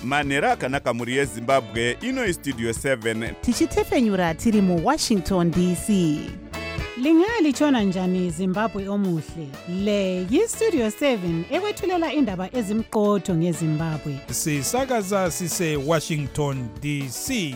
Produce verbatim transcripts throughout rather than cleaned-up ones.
manhero akanaka mhuri yezimbabwe. Ino istudio seven tichitefenyura tiri muwashington D C. Lingalitshona njani Zimbabwe omuhle? Le yistudio seven ekwethulela indaba ezimqotho ngeZimbabwe. Sisakaza sise Washington D C.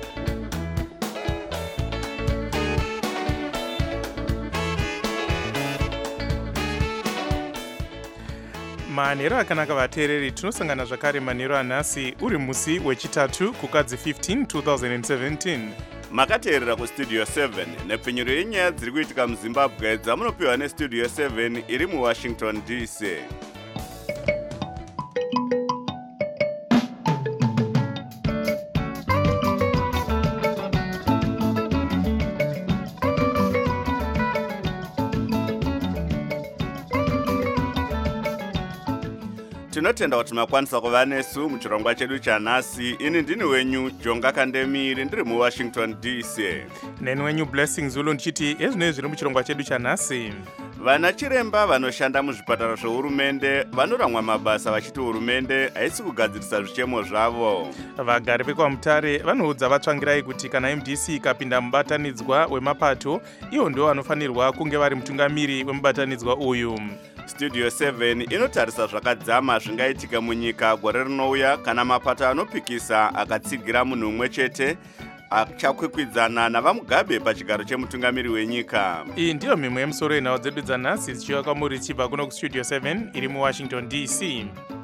Manhero akanaka vateereri, tinosangana zvakare manhero anhasi uri musi wechitatu kukadzi fifteen two thousand seventeen. makateerera kustudio seven nepfinyuro yenyaya dziri kuitika muzimbabwe dzamunopiwa nestudio seven iri muwashington D C. Tinotenda kuti makwanisa kuva nesu muchirongwa chedu chanhasi. Ini ndini wenyu Jonga Kandemiri ndiri muwashington D C. Neni wenyu Blessing Zulu ndichiti ezvinoi zviri muchirongwa chedu chanhasi. Vana chiremba vanoshanda muzvipatara zvehurumende vanoramwa mabasa vachiti hurumende haisi kugadzirisa zvichemo zvavo. Vagari vekwamutare vanoudza vatsvangirai kuti kana M D C ikapinda mubatanidzwa wemapato, ivo ndivo vanofanirwa kunge vari mutungamiri wemubatanidzwa uyu. Studio seven inotarisa zvakadzama zvingaitika munyika gore rinouya kana mapato anopikisa akatsigira munhu umwe chete achakwikwidzana navamugabe pachigaro chemutungamiri wenyika. Iyi ndiyo mimwe yemusoro yenhau dzedu dzanhasi dzichiuya kwamuri chibva kuno kustudio seven iri muwashington D C.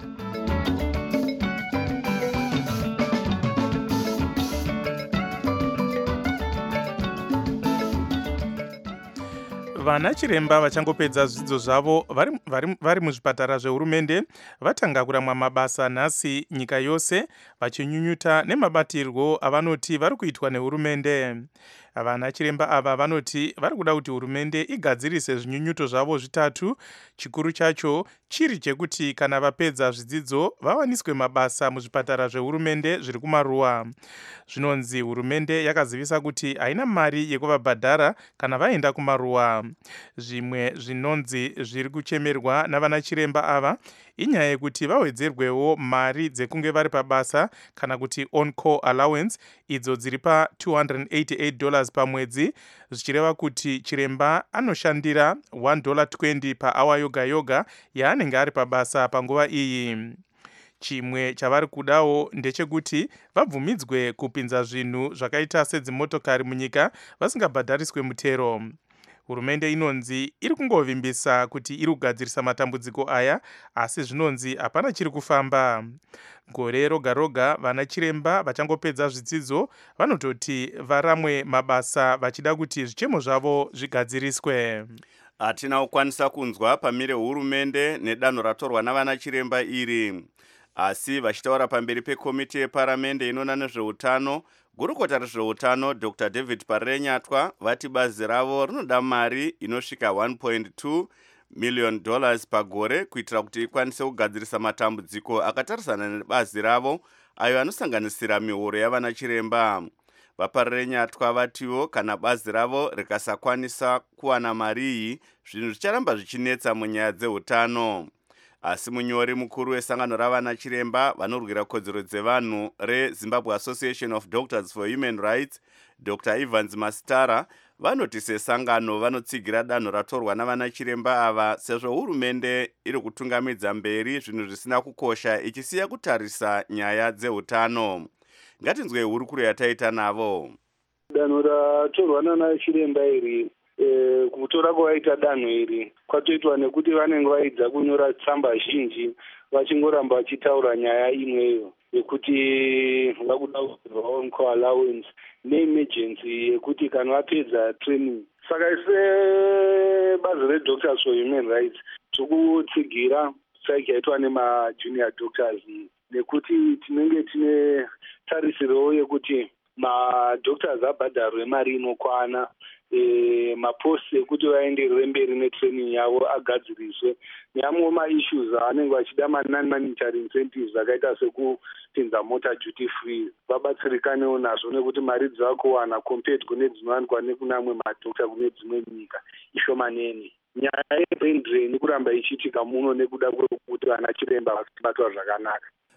Vana chiremba vachangopedza zvidzidzo zvavo vari, vari, vari muzvipatara zvehurumende vatanga kuramwa mabasa nhasi nyika yose vachinyunyuta nemabatirwo avanoti vari kuitwa nehurumende. Vana chiremba ava vanoti vari kuda kuti hurumende igadzirise zvinyunyuto zvavo zvitatu, chikuru chacho chiri chekuti kana vapedza zvidzidzo vawaniswe mabasa muzvipatara zvehurumende zviri kumaruwa. Zvinonzi hurumende yakazivisa kuti haina mari yekuvabhadhara kana vaenda kumaruwa. Zvimwe zvinonzi zviri kuchemerwa navana chiremba ava inyaya yekuti vawedzerwewo mari dzekunge vari pabasa kana kuti on-call allowance idzo dziri pa two hundred eighty-eight dollars pamwedzi, zvichireva kuti chiremba anoshandira one dollar twenty pahour yoga yoga yaanenge ari pabasa panguva iyi. Chimwe chavari kudawo ndechekuti vabvumidzwe kupinza zvinhu zvakaita sedzimotokari munyika vasingabhadhariswe mutero. Hurumende inonzi iri kungovimbisa kuti iri kugadzirisa matambudziko aya, asi zvinonzi hapana chiri kufamba. Gore roga roga vana chiremba vachangopedza zvidzidzo vanototi varamwe mabasa vachida kuti zvichemo zvavo zvigadziriswe. Hatina kukwanisa kunzwa pamire hurumende nedanho ratorwa navana chiremba iri, asi vachitaura pamberi pekomiti yeparamende inoona nezveutano, gurukota rezveutano Doctor David Parenyatwa vati bazi ravo rinoda mari inosvika one point two million dollars pagore kuitira kuti ikwanise kugadzirisa matambudziko akatarisana nebazi ravo ayo anosanganisira mihoro yavana chiremba. Vaparenyatwa vatiwo kana bazi ravo rikasakwanisa kuwana mari iyi, zvinhu zvicharamba zvichinetsa munyaya dzeutano. Asi munyori mukuru wesangano ravana chiremba vanorwira kodzero dzevanhu reZimbabwe Association of Doctors for Human Rights, Doctor Evans Mastara, vanoti sesangano vanotsigira danho ratorwa navana chiremba ava sezvo hurumende iri kutungamidza mberi zvinhu zvisina kukosha ichisiya kutarisa nyaya dzeutano. Ngatinzwe hurukuro yataita navo. Danho ratorwa navana chiremba iri E, kutora kwavaita danho iri kwatoitwa nekuti vanenge vaidza kunyora tsamba zhinji vachingoramba vachitaura nyaya imweyo yekuti vakuda kudzirwa on-call allowance neemergency yekuti kana vapedza training. Saka ise bazi reDoctors for Human Rights tikutsigira strike yaitwa nemajunior doctors nekuti tinenge tine tarisiro yekuti madoctors abhadharwe mari inokwana, e, maposti ekuti vaenderere mberi netraining yavo agadziriswe, neamwe maissues anenge vachida ma-non-monetary incentives akaita sekupinza mota duty free vabatsirikanewo nazvo nekuti mari dzakuwana compared kune dzinowanikwa nekune amwe madokta kune dzimwe nyika ishomanene. Nyaya yebrain drain kuramba ichiitika muno nekuda kwekuti vana chiremba vasabatwa zvakanaka.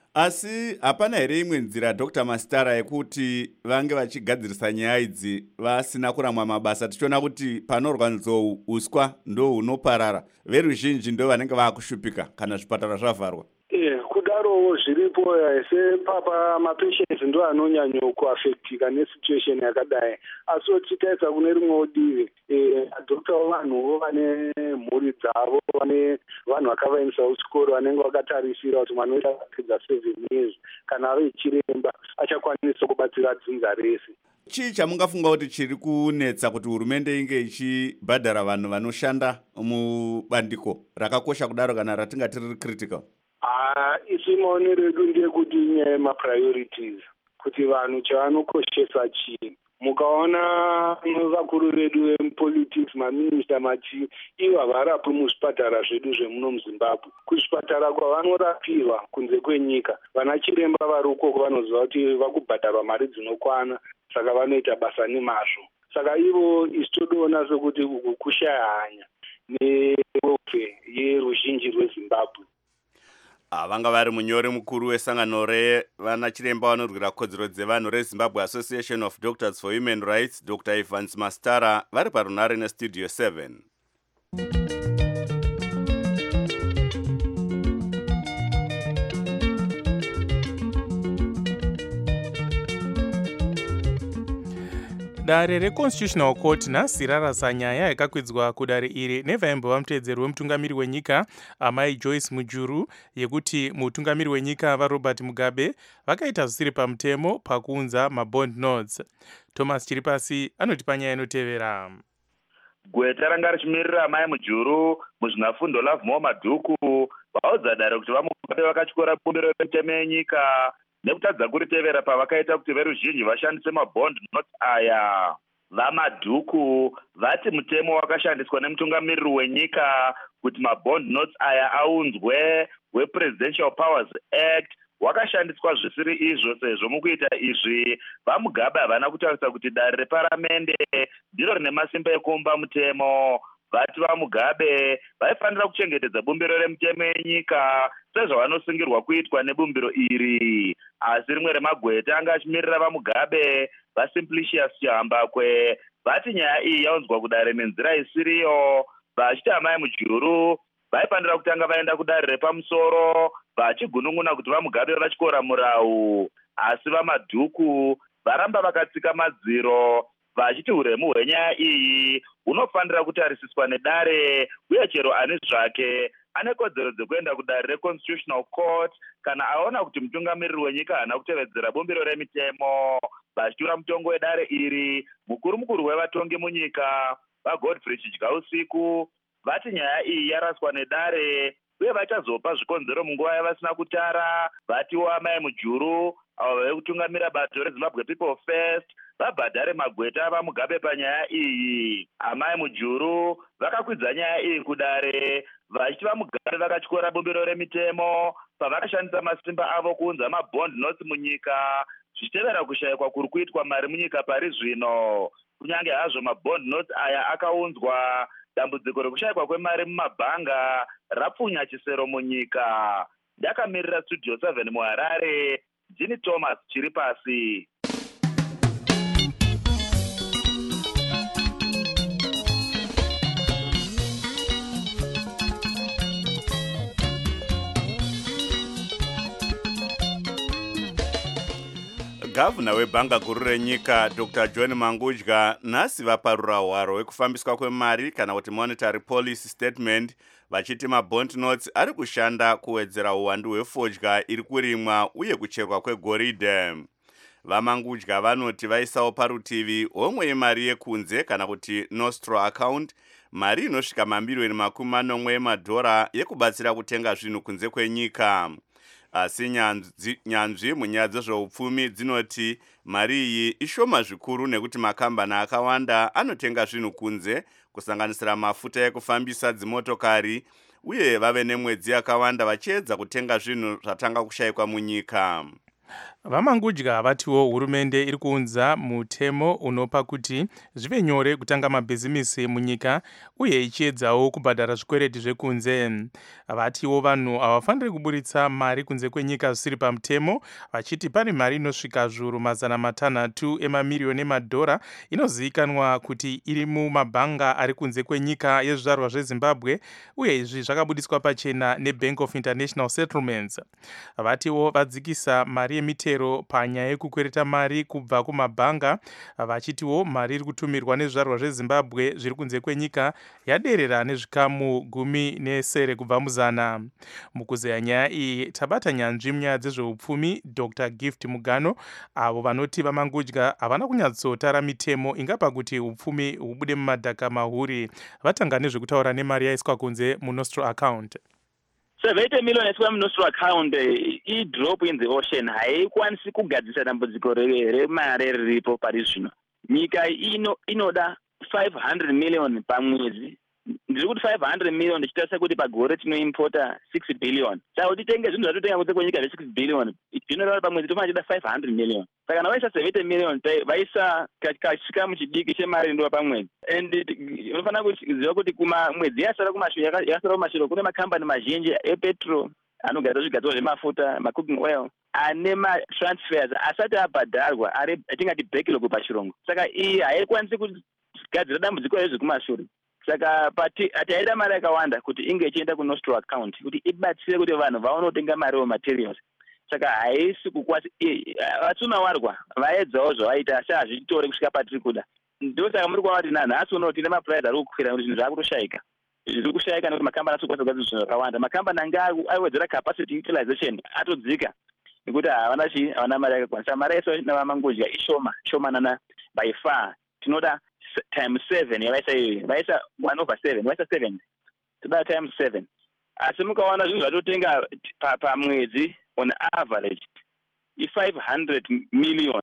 Asi hapana here imwe nzira Doctor Mastara yekuti vange vachigadzirisa nyaya idzi vasina kuramwa mabasa? Tichiona kuti panorwa nzou uswa ndo hunoparara, veruzhinji ndo vanenge vakushupika kana zvipatara zvavharwa. Eh, kudarowo zviripo sepapa mapatients ndo anonyanya kuafektika nesituation yakadai. Asi tikaisa kune rimwe divi, eh, madhokta vanhuwo vane mhuri dzavo, vane vanhu vakavaendesa kuchikoro vanenge vakatarisira kuti mwana wedu akapedza seven years kana ave chiremba achakwanisa kubatsira dzinza rese. Chii chamungafunga kuti chiri kunetsa kuti hurumende inge ichibhadhara vanhu vanoshanda mubandiko rakakosha kudaro kana ratingati riri critical? Ah, isi maonero edu ndeyekuti nyaya yemapriorities, kuti vanhu chavanokoshesa chii. Mukaona vakuru vedu vemupolitics, maminista machi, ivo havarapi muzvipatara zvedu zvemuno muZimbabwe. Kuzvipatara kwavanorapirwa kunze kwenyika, vana chiremba vari ukoko vanoziva kuti vakubhadharwa mari dzinokwana, saka vanoita basa nemazvo. Saka ivo isi todoona sekuti uku kushaya hanya newefe yeruzhinji rweZimbabwe. Vanga vari munyori mukuru wesangano revana chiremba vanorwira kodzero dzevanhu reZimbabwe Association of Doctors for Human Rights, Doctor Evans Mastara, vari parunare nestudio seven. Dare reConstitutional Court nhasi rarasa nyaya yakakwidzwa kudare iri nevaimbova muteedzeri wemutungamiri wenyika amai Joyce Mujuru yekuti mutungamiri wenyika vaRobert Mugabe vakaita zvisiri pamutemo pakuunza mabond notes. Thomas Chiripasi anotipa nyaya inotevera. Gweta ranga richimirira amai Mujuru muzvinafundo Love Madhuku vaudza dare kuti vamugabe vakatyora bumbiro remitemo yenyika nekutadza kuritevera pavakaita kuti veruzhinji vashandise mabond notes aya. VaMadhuku vati mutemo wakashandiswa nemutungamiriri wenyika kuti mabond notes aya aunzwe wePresidential Powers Act wakashandiswa zvisiri izvo, sezvo mukuita izvi vaMugabe havana kutarisa kuti dare reparamende ndiro rine masimba ekuumba mutemo. Vati vaMugabe vaifanira kuchengetedza bumbiro remitemo yenyika sezvavanosungirwa kuitwa nebumbiro iri. Asi rimwe remagweta anga achimirira vaMugabe vaSimplicius Chihambakwe vati nyaya iyi yaunzwa kudare nenzira isiriyo, vachiti amai Mujuru vaifanira kutanga vaenda kudare repamusoro vachigunun'una kuti vaMugabe vachikora murau. Asi vaMadhuku varamba vakatsika madziro vachiti uremu hwenyaya iyi hunofanira kutarisiswa nedare, uye chero ani zvake ane kodzero dzekuenda kudare reConstitutional Court kana aona kuti mutungamiriri wenyika haana kutevedzera bumbiro remitemo. Vachitura mutongo wedare iri, mukuru mukuru wevatongi munyika vaGodfrey Chidyausiku vati nyaya iyi yaraswa nedare uye vachazopa zvikonzero munguva yavasina kutara. Vatiwo amai Mujuru avo vekutungamira bato reZimbabwe People First vabhadhare magweta vaMugabe panyaya iyi. Amai Mujuru vakakwidza nyaya iyi kudare vachiti vaMugabe vakatyora bumbiro remitemo pavakashandisa masimba avo kuunza mabond notes munyika, zvichitevera kushayikwa kuri kuitwa mari munyika pari zvino. Kunyange hazvo mabond notes aya akaunzwa, dambudziko rekushayikwa kwemari mumabhanga rapfunya chisero munyika. Ndakamirira studio seven muHarare, ndini Thomas Chiripasi. Gavana webhanga guru renyika Doctor John Mangudya nhasi vaparura hwaro hwekufambiswa kwemari kana kuti monetary policy statement, vachiti mabond notes ari kushanda kuwedzera uwandu hwefodya iri kurimwa uye kucherwa kwegoridhe. VaMangudya vanoti vaisawo parutivi homwe yemari yekunze kana kuti nostro account mari inosvika mabiliyoni makumi manomwe emadhora yekubatsira kutenga zvinhu kunze kwenyika. Asi nyanzvi, nyanzvi munyaya dzezveupfumi dzinoti mari iyi ishoma zvikuru nekuti makambani akawanda anotenga zvinhu kunze kusanganisira mafuta ekufambisa dzimotokari, uye vave nemwedzi yakawanda vachiedza kutenga zvinhu zvatanga kushayikwa munyika. vamangudya vatiwo hurumende iri kuunza mutemo unopa kuti zvive nyore kutanga mabhizimisi munyika uye ichiedzawo kubhadhara zvikwereti zvekunze. Vatiwo vanhu havafaniri kuburitsa mari kunze kwenyika zvisiri pamutemo, vachiti pane mari inosvika zviuru mazana matanhatu emamiriyoni emadhora inozivikanwa kuti iri mumabhanga ari kunze kwenyika yezvizvarwa zvezimbabwe, uye izvi zvakabudiswa pachena neBank of International Settlements. Vatiwo vadzikisa mari yemitero panyaya yekukwereta mari kubva kumabhanga, vachitiwo mari iri kutumirwa nezvizvarwa zvezimbabwe zviri kunze kwenyika yaderera nezvikamu gumi nesere kubva muzana. Mukuzeya nyaya iyi tabata nyanzvi munyaya dzezveupfumi Dr Gift Mugano, avo vanoti vamangudya havana kunyatsotara mitemo ingapa kuti upfumi hubude mumadhaka mahuri. Vatanga nezvekutaura nemari yaiswa kunze muNostro account. seventy million yaiswa muNostro account i-drop in the ocean haikwanisi kugadzisa dambudziko remari riripo pari zvino. Nyika ino inoda five hundred million pamwedzi. Ndiri kuti five hundred million ndichitarisa kuti pagore tinoimpota six billion. Saka kuti tenge zvinhu zvatotenga kunze kwenyika zve six billion zvinoreva pamwedzi tofanira chida five hundred million. Saka kana vaisa seventy million vaisa kachikamu chidiki chemari inodiwa pamwedzi. And unofanira kuziva kuti kumwedzi yasara kumashure yakasara kumashure kune makambani mazhinji epetro anogadzira zvigadzirwa zvemafuta, macooking oil, ane matransfers asati abhadharwa ari atingati backlog pachirungu. Saka iyi haikwanisi kugadzira dambudziko rezve kumashure. Saka pati ataida mari yakawanda kuti inge ichienda kuNostro account kuti ibatsire kuti vanhu vaone kutenga mari materials. Saka haisi kukwasi vatsuna warwa vaedzawo zvavaita asi hazvitori kusvika patiri kuda. Ndosaka muri kuona kuti nanhasi unowo tine maprice ari kukwira kuti zvinhu zvakutoshaika. Zviri kushaika nekuti makambani asi kukwanisa kugadzira zvinhu zvakawanda. Makambani anga aiwedzera capacity utilization atodzika nekuti havana chi havana mari yakakwanisa. Mari yaiswa navamangudya ishoma shomanana by far. Tinoda times seven yavaisa iyoyo vaisa one over seven vaisa seven toda times seven. Asi mukaona zvinhu zvatotenga pamwedzi on average i five hundred million.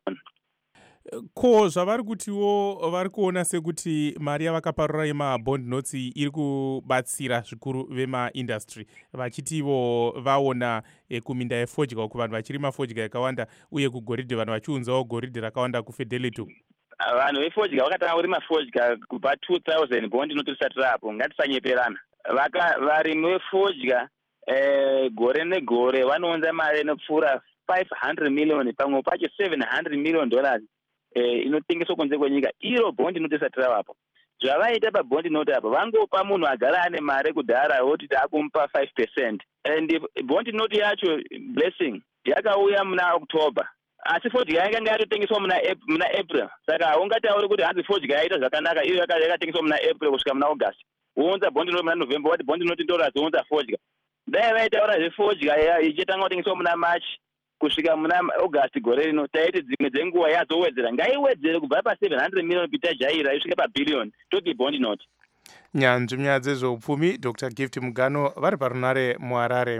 Ko zvavari kutiwo vari kuona sekuti mari yavakaparura yemabond notes iri kubatsira zvikuru vemaindustry, vachitivo vaona e, kuminda yefodya kuvanhu vachirima fodya yakawanda uye kugoridhe vanhu vachiunzawo goridhe rakawanda kuFidelity. Vanhu vefodya vakatanga kurima fodya kubva two thousand bond note risati rapo. Ngatisanyeperana. Varimi vefodya eh, gore negore vanounza mari inopfuura five hundred million pamwe pacho seven hundred million dollars eh, inotengeswa kunze kwenyika iro bond note risati ravapo. Zvavaita pabond note apo vangopa munhu agara ane mari kudhara woti takumupa five percent. And bond note yacho blessing yakauya muna October. Asi fodya yakanga yatotengeswa muna muna April. Saka ungatauri kuti hanzi fodya yaita zvakanaka iyo yakatengeswa muna April kusvika muna August. Uunza bond note muna November wati bond note ndora zounza fodya. Dai vaitaura zvefodya ichitanga kutengeswa muna March kusvika muna August gore rino taiti dzimwe dzenguva yazowedzera ngaiwedzere kubva pa seven hundred million pitajaira isvike pa billion toti bond note. Nyanzvi munyaya dzezveupfumi Dr Gift Mugano vari parunare muHarare.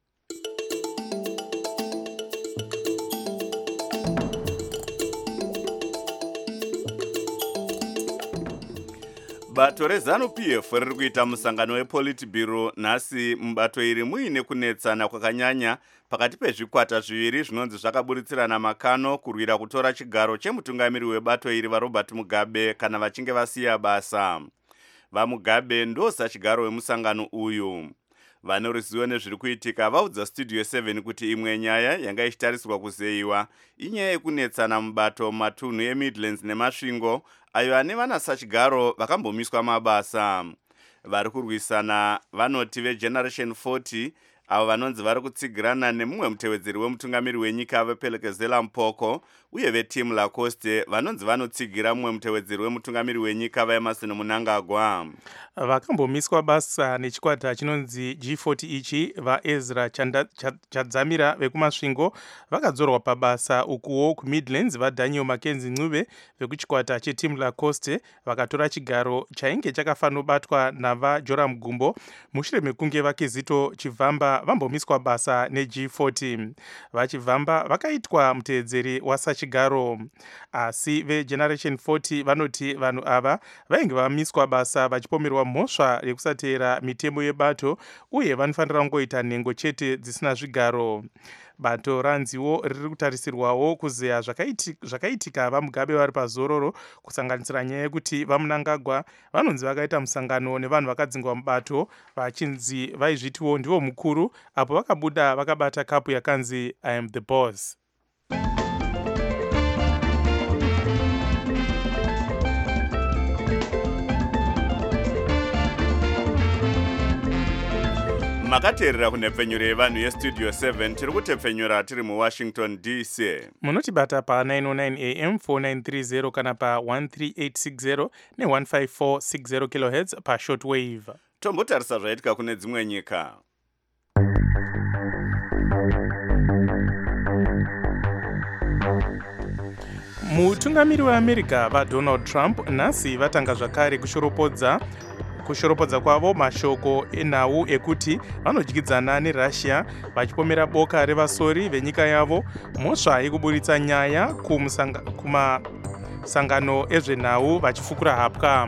Bato reZanu-P F riri kuita musangano wePolitburo nhasi. Mubato iri muine kunetsana kwakanyanya pakati pezvikwata zviviri zvinonzi zvakaburitsirana makano kurwira kutora chigaro chemutungamiri webato iri vaRobert Mugabe kana vachinge vasiya basa. VaMugabe ndosachigaro wemusangano uyu. Vane ruzivo nezviri kuitika vaudza Studio seven kuti imwe nyaya yanga ichitarisirwa kuzeyiwa inyaya yekunetsana mubato matunhu eMidlands neMasvingo ayo ane vanasachigaro vakambomiswa mabasa. Vari kurwisana vanoti veGeneration forty avo vanonzi vari kutsigirana nemumwe mutevedzeri wemutungamiri wenyika vePelekezela Mpoko uye veTeam Lacoste vanonzi vanotsigira mumwe mutevedzeri wemutungamiri wenyika vaEmerson Mnangagwa. Vakambomiswa basa nechikwata chinonzi G forty ichi vaEzra Chadzamira vekumasvingo vakadzorwa pabasa ukuwo kuMidlands vaDaniel Mackenzie Ncube vekuchikwata cheTeam Lacoste vakatora chigaro chainge chakafanobatwa navaJoram Gumbo mushure mekunge vaKizito Chivhamba vambomiswa basa neG forty. VaChivhamba vakaitwa mutevedzeri wasachigaro, asi veGeneration forty vanoti vanhu ava vainge vamiswa basa vachipomerwa mhosva yekusateera mitemo yebato uye vanofanira kungoita nhengo chete dzisina zvigaro. bato ranziwo riri kutarisirwawo kuzeya zvakaitika, zvakaitika vamugabe vari pazororo, kusanganisira nyaya yekuti vamunangagwa vanonzi vakaita musangano nevanhu vakadzingwa mubato vachinzi vaizvitiwo ndivo mukuru, apo vakabuda vakabata kapu yakanzi I am the boss. makateerera kunhepfenyuro yevanhu yestudio seven tiri kutepfenyura tiri muwashington D C. munotibata pa nine oh nine A M four nine three zero kana pa one three eight six zero ne one five four six zero kilohertz pa shortwave. Tombotarisa zvaitika kune dzimwe nyika. mutungamiri weamerica vaDonald Trump nhasi vatanga zvakare kushoropodza kushoropodza kwavo mashoko enhau ekuti vanodyidzana neRussia vachipomera boka revasori venyika yavo mhosva yekuburitsa nyaya kumasangano ezvenhau vachifukura hapwa.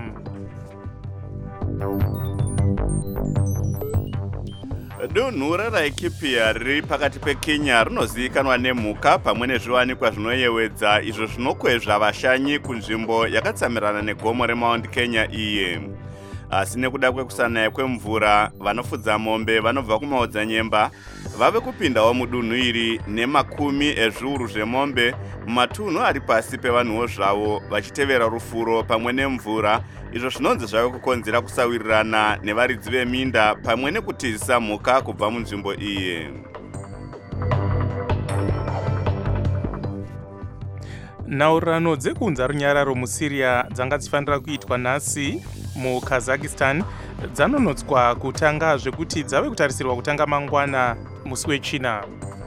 Dunhu raRaikipia riri pakati peKenya rinozivikanwa nemhuka pamwe nezviwanikwa zvinoyewedza izvo zvinokwezva vashanyi kunzvimbo yakatsamirana negomo reMount Kenya iye. Asi nekuda kwekusanaya kwemvura, vanofudza mombe vanobva kumaodzanyemba vave kupindawo mudunhu iri nemakumi ezviuru zvemombe mumatunhu ari pasi pevanhuwo zvavo vachitevera rufuro pamwe nemvura, izvo zvinonzi zvave kukonzera kusawirirana nevaridzi veminda pamwe nekutizisa mhuka kubva munzvimbo iyi. Nhaurirano dzekunza runyararo muSyria dzanga dzifanira kuitwa nhasi muKazakhstan dzanonotswa kutanga zvekuti dzave kutarisirwa kutanga mangwana musi wechina.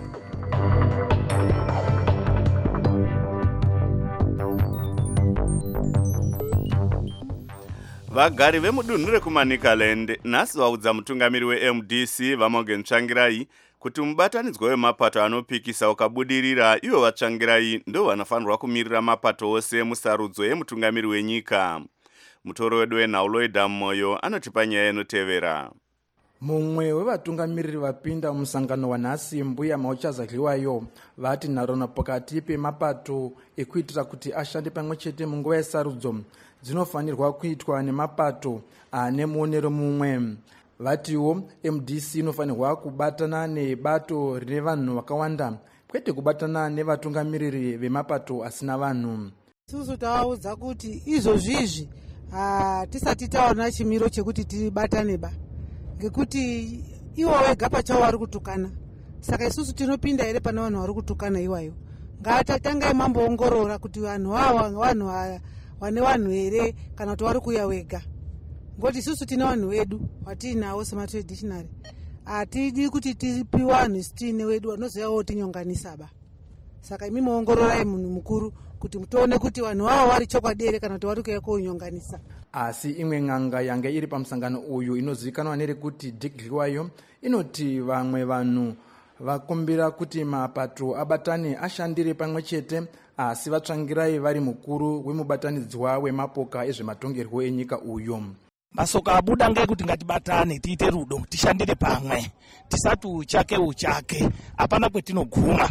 Vagari vemudunhu rekuManicaland nhasi vaudza mutungamiri weM D C vaMorgan Tsvangirai kuti mubatanidzwa wemapato anopikisa ukabudirira, ivo vaTsvangirai ndo vanofanirwa kumirira mapato ose musarudzo yemutungamiri wenyika. Mutoro wedu wenhau Loida Moyo anotipa nyaya inotevera. Mumwe wevatungamiriri vapinda musangano wanhasi mbuya mauchazadliwayo vati nharaunda pakati pemapato ekuitira kuti ashande pamwe chete munguva yesarudzo dzinofanirwa kuitwa nemapato ane muonero mumwe. Vatiwo M D C inofanirwa kubatana nebato rine vanhu vakawanda kwete kubatana nevatungamiriri vemapato asina vanhu. Susu taudza kuti izvozvizvi hatisati taona chimiro chekuti tibatane ba, ngekuti iwo wega pachavo vari kutukana. Saka isusu tinopinda here pana vanhu vari kutukana iwayo. Ngatatangai mamboongorora kuti vanhu ava vanhu vane vanhu here kana kuti vari kuya wega. Ngoti isusu tina vanhu vedu vatinawo sematraditionary. Hatidi kuti tipi vanhu sitine wedu vanozoyawo tinyonganisa ba. Saka imi muongororai munhu mukuru kuti mutone kuti vanhu ava vari chokwadi here kana kuti vari kuya kunyonganisa. Asi imwe ng'anga yange iri pamusangano uyu inozivikanwa nerekuti Dick Liwayo inoti vamwe vanhu vakumbira kuti mapato abatane ashandire pamwe chete, asi vaTsvangirai vari mukuru wemubatanidzwa wemapoka ezvematongerwo enyika uyu. Masoko abuda ngekuti ngatibatane tiite rudo tishandire pamwe tisati uchake uchake apana kwetinoguma.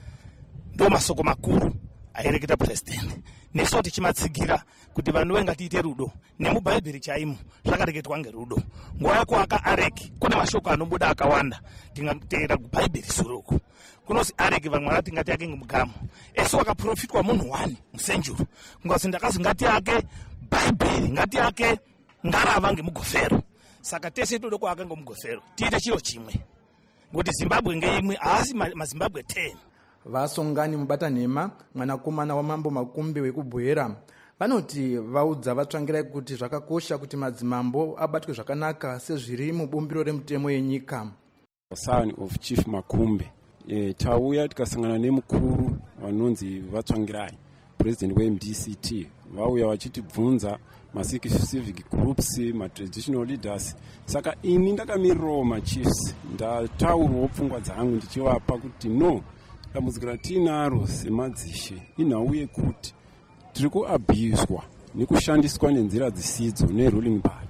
Ndo masoko makuru aireketa president. Neso tichimatsigira kuti vanhu venga tiite rudo nemubhaibheri chaimo zvakareketwa ngerudo. Nguva yekuaka areki kune mashoko anobuda akawanda tingateera kubhaibheri suruku. Kunozi areki vamwe vati ngati yake ngemugamu eso wakaprofitwa munhu wani musenjuru ngozi ndakazi ngati yake bhaibheri ngati yake ngarava ngemugofero. Saka tese tode kuaka ngemugofero tiite chiro chimwe ngoti Zimbabwe ngeimwe asi maZimbabwe ten. Vasongani Mubatanhema mwanakomana wamambo Makumbe wekubwera vanoti vaudza vaTsvangirai kuti zvakakosha kuti madzimambo abatwe zvakanaka sezviri mubumbiro remutemo yenyika. Son of Chief Makumbe e, tauya tikasangana nemukuru vanonzi vaTsvangirai president weM D C T vauya vachitibvunza ma-civic groups ma-traditional leaders. Saka ini ndakamirirawo ma-chiefs ndataurawo pfungwa dzangu ndichivapa kuti no, dambudziko ratinaro semadzishe inhau yekuti tiri kuabhuswa nekushandiswa nenzira dzisidzo neruling party.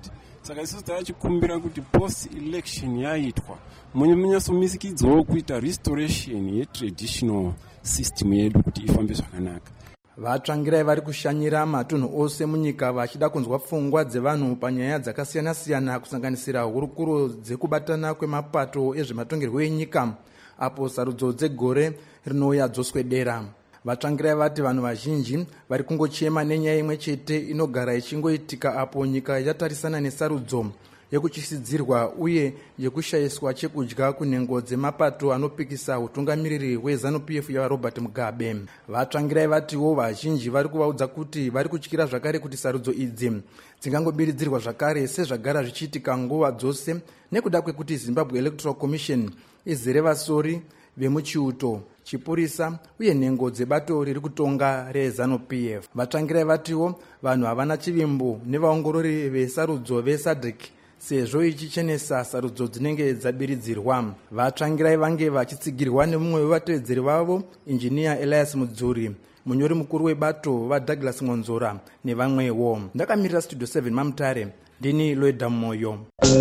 saka isusu tachikumbira kuti post election yaitwa munyatsomisikidzawo kuita restoration yetraditional system yedu kuti ifambe zvakanaka. vatsvangirai vari kushanyira matunhu ose munyika vachida kunzwa pfungwa dzevanhu panyaya dzakasiyana-siyana kusanganisira hurukuro dzekubatana kwemapato ezvematongerwo enyika apo sarudzo dzegore rinouya dzoswedera. vatsvangirai vati vanhu vazhinji vari kungochema nenyaya imwe chete inogara ichingoitika apo nyika yatarisana nesarudzo yekuchisidzirwa uye yekushayiswa chekudya kunhengo dzemapato anopikisa utungamiriri hweZANU P F yaRobert Mugabe. vatsvangirai vatiwo vazhinji vari kuvaudza kuti vari kutyira zvakare kuti sarudzo idzi dzingangobiridzirwa zvakare sezvagara zvichiitika nguva dzose nekuda kwekuti Zimbabwe Electoral Commission izere vasori vemuchiuto, chipurisa uye nhengo dzebato riri kutonga reZANU P F. vatsvangirai vatiwo vanhu havana chivimbo nevaongorori vesarudzo veSADC sezvo ichichenesa sarudzo dzinenge dzabiridzirwa. vatsvangirai vange vachitsigirwa nemumwe wevatevedzeri vavo injiniya Elias Mudzuri, munyori mukuru webato vaDouglas Ngonzora nevamwewo. ndakamirira studio seven Mamutare, ndini Loida Moyo.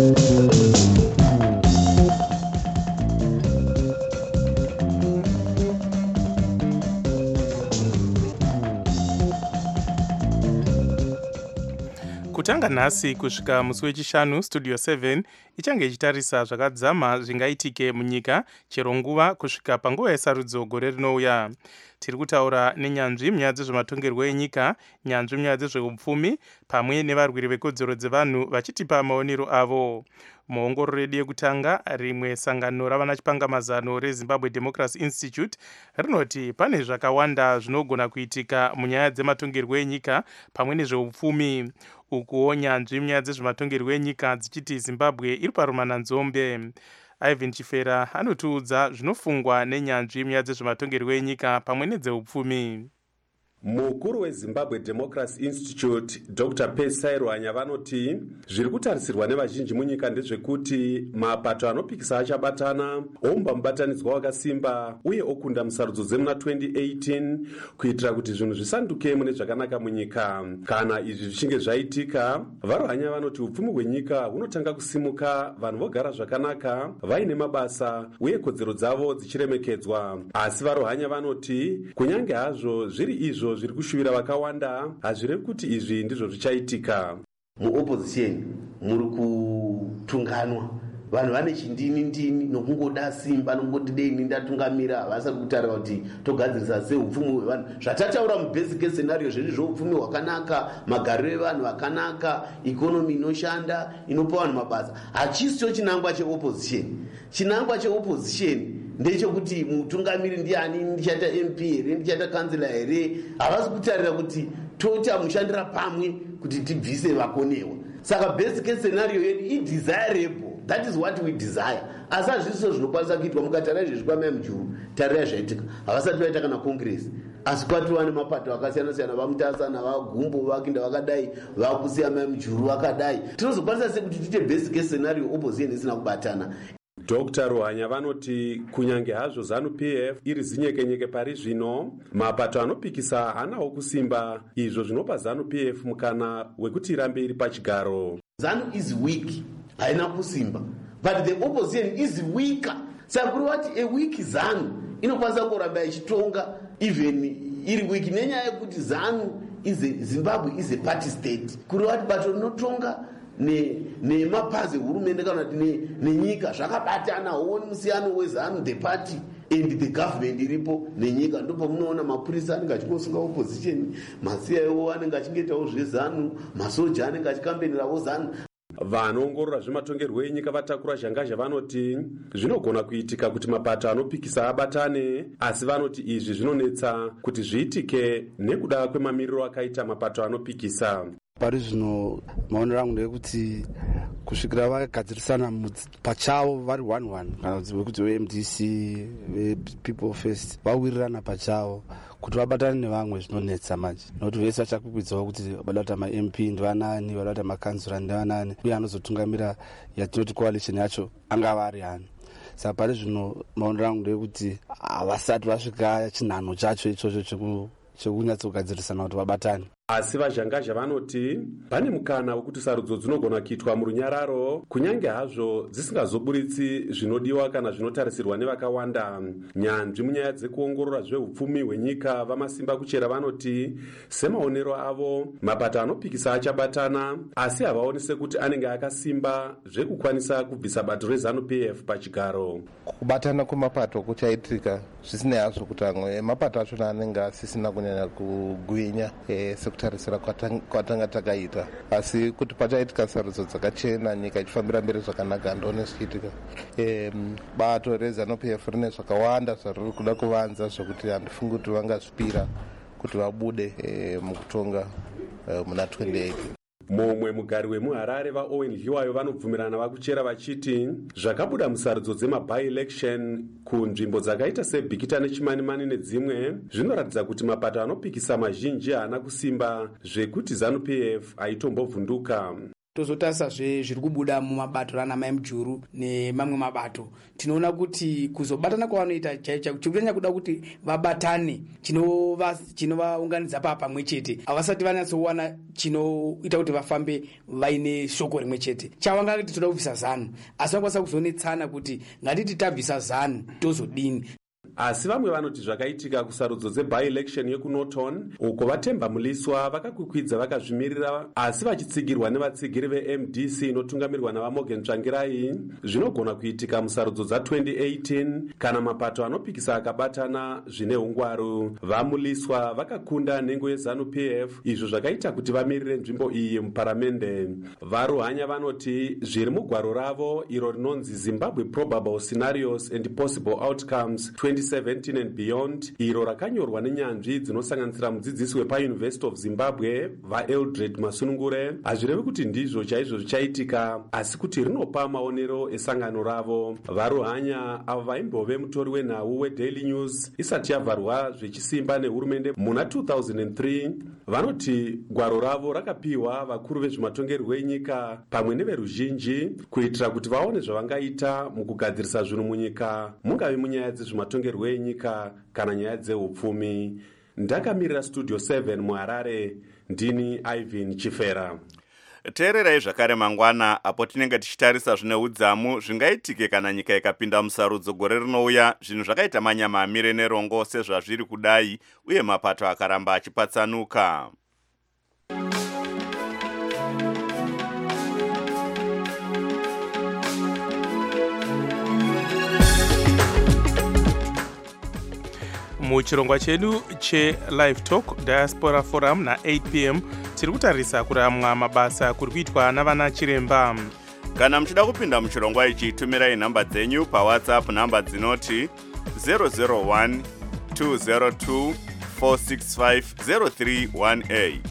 kutanga nhasi kusvika musi wechishanu studio seven ichange ichitarisa zvakadzama zvingaitike munyika chero nguva kusvika panguva yesarudzo gore rinouya. tiri kutaura nenyanzvi munyaya dzezvematongerwo enyika, nyanzvi munyaya dzezveupfumi pamwe nevarwiri vekodzero dzevanhu vachitipa maonero avo. muongororo yedu yekutanga, rimwe sangano ravana chipangamazano reZimbabwe Democracy Institute rinoti pane zvakawanda zvinogona kuitika munyaya dzematongerwo enyika pamwe nezveupfumi. ukuwo nyanzvi munyaya dzezvematongerwo enyika dzichiti Zimbabwe iri parumana nzombe. Ivan Chifera anotiudza zvinofungwa nenyanzvi munyaya dzezvematongerwo enyika pamwe nedzeupfumi. mukuru weZimbabwe Democracy Institute Doctor Pesai Rwanya vanoti zviri kutarisirwa nevazhinji munyika ndezvekuti mapato anopikisa achabatana oumba mubatanidzwa wakasimba uye okunda musarudzo dzemuna twenty eighteen kuitira kuti zvinhu zvisanduke mune zvakanaka munyika. kana izvi zvichinge zvaitika, vaRwanya vanoti upfumi hwenyika hunotanga kusimuka, vanhu vogara zvakanaka vaine mabasa uye kodzero dzavo dzichiremekedzwa. asi vaRwanya vanoti kunyange hazvo zviri izvo zviri kushuvira vakawanda, hazvirevi kuti izvi ndizvo zvichaitika. muopposition muri kutunganwa, vanhu vane chindini ndini nokungoda simba nokungoti dei ndatungamira, havasati kutarira kuti togadzirisa sei upfumi hwevanhu. zvatataura mubasic scenario zvedu zvoupfumi hwakanaka, magariro evanhu akanaka, ikonomi inoshanda inopa vanhu mabasa, hachisicho chinangwa cheopposition. chinangwa cheopposition ndechekuti mutungamiri ndiani, ndichaita M P here, ndichaita kansila here. havasi kutarira kuti tota mushandira pamwe kuti tibvise vakonewa. saka basic scenario yedu idesirable, that is what we desire. asi hazvisiso zvinokwanisa kuitwa. mukatarira izvezvi kwamai mujuru, tarira zvaitika, havasati vaita kana congress, asi kwatova nemapato akasiyana-siyana, vamutasana, vagumbo, vakinda vakadai, vakusiya mai mujuru vakadai. tinozokwanisa sekuti tiite basic scenario opposition isina kubatana. Doctor Rwanya vanoti kunyange hazvo ZANU P F iri zinyekenyeke pari zvino, mapato anopikisa hanawo kusimba, izvo zvinopa ZANU P F mukana wekuti irambe iri pachigaro. ZANU is weak, haina kusimba, but the opposition is weaker. saka kuri wati a weak ZANU inokwanisa kuramba ichitonga even iri weak, nenyaya yekuti ZANU is a, Zimbabwe is a party state. kuri wati bato rinotonga nemapazi ne hurumende kana nenyika zvakabatana, huoni musiyano weZANU the party and the government iripo nenyika. ndipo munoona mapurisa anenge achikosunga opposition, masiyaiwo anenge achingetawo zvezANU, masoja anenge achikambenerawo ZANU. vanoongorora zvematongerwo enyika vatakura zhangazha vanoti zvinogona kuitika kuti mapato anopikisa abatane, asi vanoti izvi zvinonetsa kuti zviitike nekuda kwemamiriro akaita mapato anopikisa. pari zvino maonero angu ndekuti kusvikira vagadzirisana pachavo vari one one, kana wekuti we-M D C we-People First vawirirana pachavo, kuti vabatane nevamwe zvinonetsa manje, nokuti vese vachakwikwidzwawo kuti vada kuita ma-M P ndivanani, vada kuita makansura ndivanani, uye anozotungamira yatinoti coalition yacho angava ari ani. saka pari zvino maonero angu ndekuti havasati vasvika chinhano chacho ichocho chekunyatsogadzirisana kuti vabatane. asi vazhangazha vanoti pane mukana wekuti sarudzo dzinogona kuitwa murunyararo kunyange hazvo dzisingazoburitsi zvinodiwa kana zvinotarisirwa nevakawanda. Nyanzvi munyaya dzekuongorora zveupfumi hwenyika vamasimba kuchera vanoti semaonero avo mapato anopikisa achabatana asi havaoni sekuti anenge akasimba zvekukwanisa kubvisa bato rezanu P F pachigaro. Kubatana kwemapato kuchaitika zvisinei hazvo kuti amwe emapato achona anenge asisina kunyanya kugwinya e, sekutarisira kwatanga takaita, asi kuti pachaitika sarudzo dzakachena nyika ichifambira mberi zvakanaka handione zvichiitika. E, bato rezanu P F rine zvakawanda zvariri kuda kuvanza zvokuti handifungi kuti vangazvipira kuti vabude e, mukutonga e, muna twenty-eight. Momwe mugari wemuHarare vaOwen Hiwayo vanobvumirana vakuchera vachiti zvakabuda musarudzo dzema-by-election kunzvimbo dzakaita seBhikita neChimanimani nedzimwe zvinoratidza kuti mapato anopikisa mazhinji haana kusimba zvekuti ZANU P F aitombovhunduka. Tozotarisa zviri kubuda mumabato rana Mai Mujuru nemamwe mabato, tinoona kuti kuzobatana kwavanoita chaicha chikunyanya kuda kuti vabatane chinovaunganidza pa pamwe chete, havasati vanatsowana chinoita kuti vafambe vaine shoko rimwe chete. Chavangati toda kubvisa ZANU asi vakwanisa kuzonetsana kuti ngatiti tabvisa ZANU tozodini. Asi vamwe vanoti zvakaitika kusarudzo dze-by-election yekuNorton uko vatemba muliswa vakakwikwidza vakazvimirira asi vachitsigirwa nevatsigiri ve-M D C inotungamirwa navaMorgan Tsvangirai zvinogona kuitika musarudzo dza-twenty eighteen kana mapato anopikisa akabatana zvine ungwaru. Vamuliswa vakakunda nhengo yeZANU P F izvo zvakaita kuti vamirire nzvimbo iyi muparamende. Varuhanya vanoti zviri mugwaro ravo iro rinonzi Zimbabwe Probable Scenarios and Possible Outcomes twenty seventeen and Beyond, iro rakanyorwa nenyanzvi dzinosanganisira mudzidzisi wepaUniversity of Zimbabwe vaEldred Masunungure, hazvirevi kuti ndizvo chaizvo zvichaitika asi kuti rinopa maonero esangano ravo. Varuhanya avo vaimbove mutori wenhau weDaily News isati yavharwa zvechisimba nehurumende muna two thousand three vanoti gwaro ravo rakapiwa vakuru vezvematongerwo enyika pamwe neveruzhinji kuitira kuti vaone zvavangaita mukugadzirisa zvinhu munyika, mungave munyaya dzezvematongerwo enyika kana nyaya dzeupfumi. Ndakamirira Studio seven muHarare, ndini Ivan Chifera. Teererai zvakare mangwana apo tinenge tichitarisa zvine udzamu zvingaitike kana nyika ikapinda musarudzo gore rinouya, zvinhu zvakaita manyama amire nerongo sezvazviri kudai uye mapato akaramba achipatsanuka. Muchirongwa chedu cheLive Talk Diaspora Forum na-eight p m tiri kutarisa kuramwa mabasa kuri kuitwa navana chiremba. Kana muchida kupinda muchirongwa ichi, tumirai nhamba dzenyu paWhatsApp, nhamba dzinoti zero zero one two zero two four six five zero three one eight.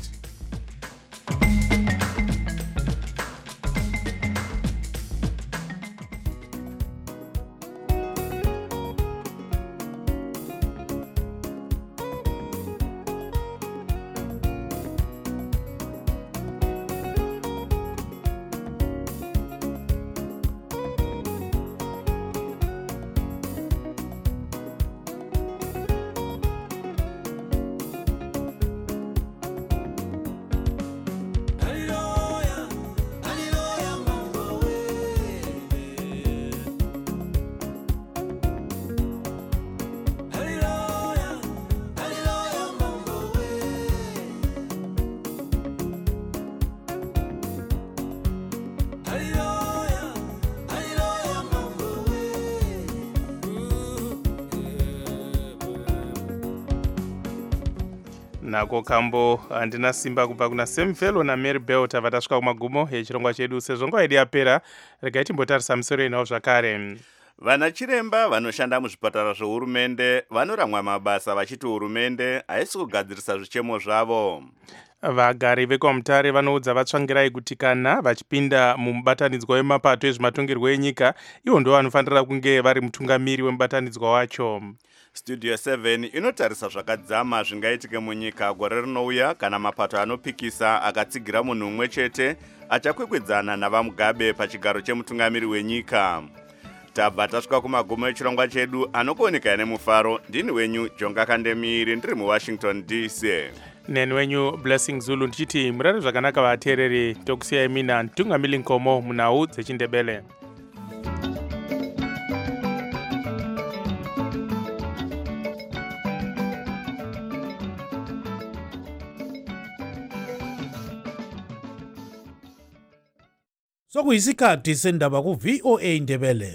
nako kambo handina simba kubva kuna Sam Fellow naMary Bell tava tasvika kumagumo echirongwa chedu. Sezvo nguva yedu yapera, regai timbotarisa misoro inawo zvakare. Vana chiremba vanoshanda muzvipatara zvehurumende vanoramwa mabasa vachiti hurumende haisi kugadzirisa zvichemo zvavo. Vagari vekwaMutare vanoudza vatsvangirai kuti kana vachipinda mumubatanidzwa wemapato ezvematongerwo enyika, ivo ndo vanofanira kunge vari mutungamiri wemubatanidzwa wacho. Studio seven inotarisa zvakadzama zvingaitike munyika gore rinouya kana mapato anopikisa akatsigira munhu umwe chete achakwikwidzana navaMugabe pachigaro chemutungamiri wenyika. Tabva tasvika kumagumo echirongwa chedu, anokuoneka nemufaro. Ndini wenyu Jonga Kandemiri, ndiri muWashington D C. nene wenyu Blessing Zulu ndichiti murari zvakanaka vateereri tokusiyai mina ntungamili nkomo munhau dzechindebele. Sokuyisikhathi sendaba ku V O A Ndebele.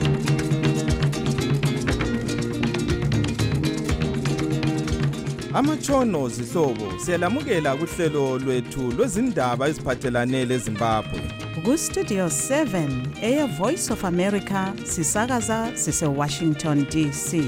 Amatshono zihlobo siyalamukela kuhlelo lwethu lwezindaba eziphathelane leZimbabwe. Ku Studio seven Air Voice of America sisakaza sise Washington D C.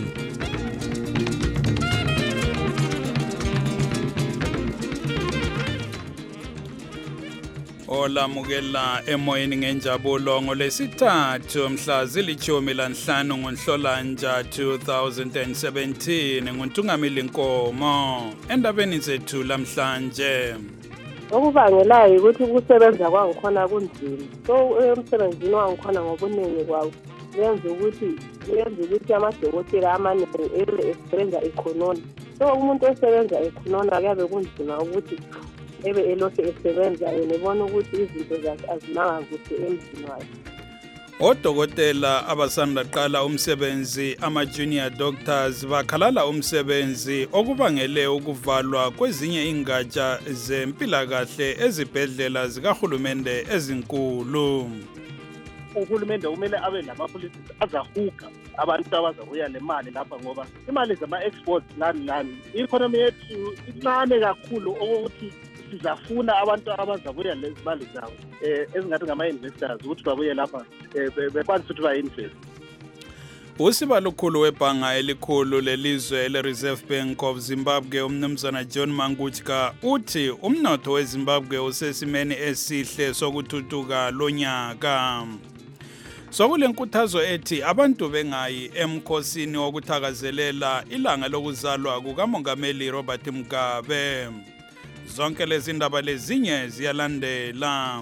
Olamukela emoyeni ngenjabulo ngolesithathu mhla zilichumi lanhlanu ngoNhlolanja two thousand seventeen nguNtungamili Nkomo endabeni zethu lamhlanje. Okubangelayo ukuthi ukusebenza kwangikhona kunzima. So emsebenzini wangikhona ngobuningi kwawo. Yenza ukuthi yenza ukuthi amadokotela amaningi ebe esebenza ekhonona. So umuntu osebenza ekhonona kuyabe kunzima ukuthi ebe elokhu esebenza enebona ukuthi izinto zakhe azimanga kuhle emzini wakhe. Odokotela abasanda qala umsebenzi ama-junior doctors bakhalala umsebenzi okubangele ukuvalwa kwezinye ingatsha zempilakahle ezibhedlela zikahulumende ezinkulu. Uhulumende kumele abe lamapolisi azahuga abantu abazabuya le mali lapha ngoba imali zama-exports lani lani i-economy yethu incane kakhulu okokuthi sizafuna abantu abazabuya lezi mali zabo eh ezingathi ngama-investors ukuthi babuye lapha bekwanisa ukuthi ba-invest. Usiba lukhulu webhanga elikhulu lelizwe le-Reserve Bank of Zimbabwe umnumzana John Manguchka uthi umnotho weZimbabwe usesimeni esihle sokuthuthuka lonyaka. Sokulenkuthazo ethi abantu bengayi emkhosini wokuthakazelela ilanga lokuzalwa kukaMongameli Robert Mugabe. Zonke lezi ndaba lezinye ziyalandela.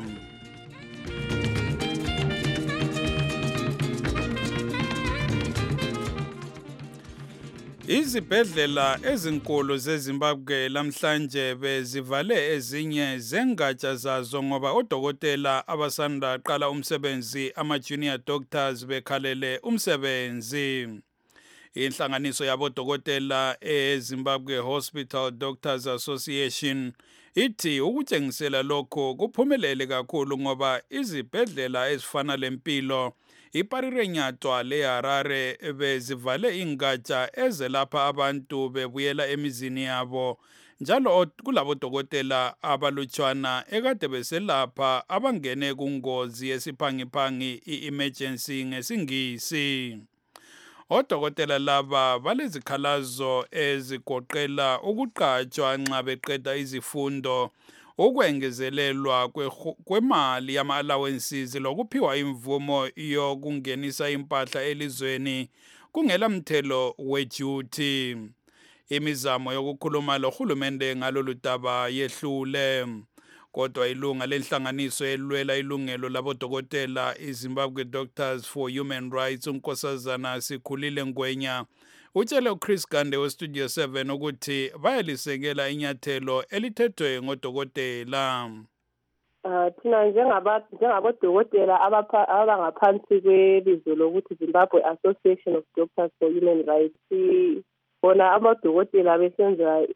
Izibhedlela ezinkulu zeZimbabwe lamhlanje bezivale ezinye zengatsha zazo ngoba odokotela abasanda qala umsebenzi ama-junior doctors bekhalele umsebenzi. Inhlanganiso yabodokotela eZimbabwe Hospital Doctors Association ithi ukutshengisela lokho kuphumelele kakhulu ngoba izibhedlela ezifana lempilo iParirenyatwa leHarare bezivale ingatsha ezelapha abantu bebuyela emizini yabo njalo kulabo dokotela abalutshwana ekade beselapha abangene kungozi yesiphangiphangi i-emergency ngesingisi. Odokotela laba balezikhalazo ezigoqela ukuqatshwa nxa beqeda izifundo, ukwengezelelwa kwemali yama-allowances lokuphiwa imvumo yokungenisa impahla elizweni kungela mthelo weduty. Imizamo yokukhuluma lohulumende ngalolu daba yehlule. Kodwa ilunga lenhlanganiso elwela ilungelo labodokotela iZimbabwe Doctors for Human Rights uNkosazana Sikhulile Ngwenya utshele uChris Gande weStudio seven ukuthi bayalisekela inyathelo elithethwe ngodokotela. Uh, thina njengabodokotela abangaphansi kwelizwe lokuthi Zimbabwe Association of Doctors for Human Rights bona abodokotela besenza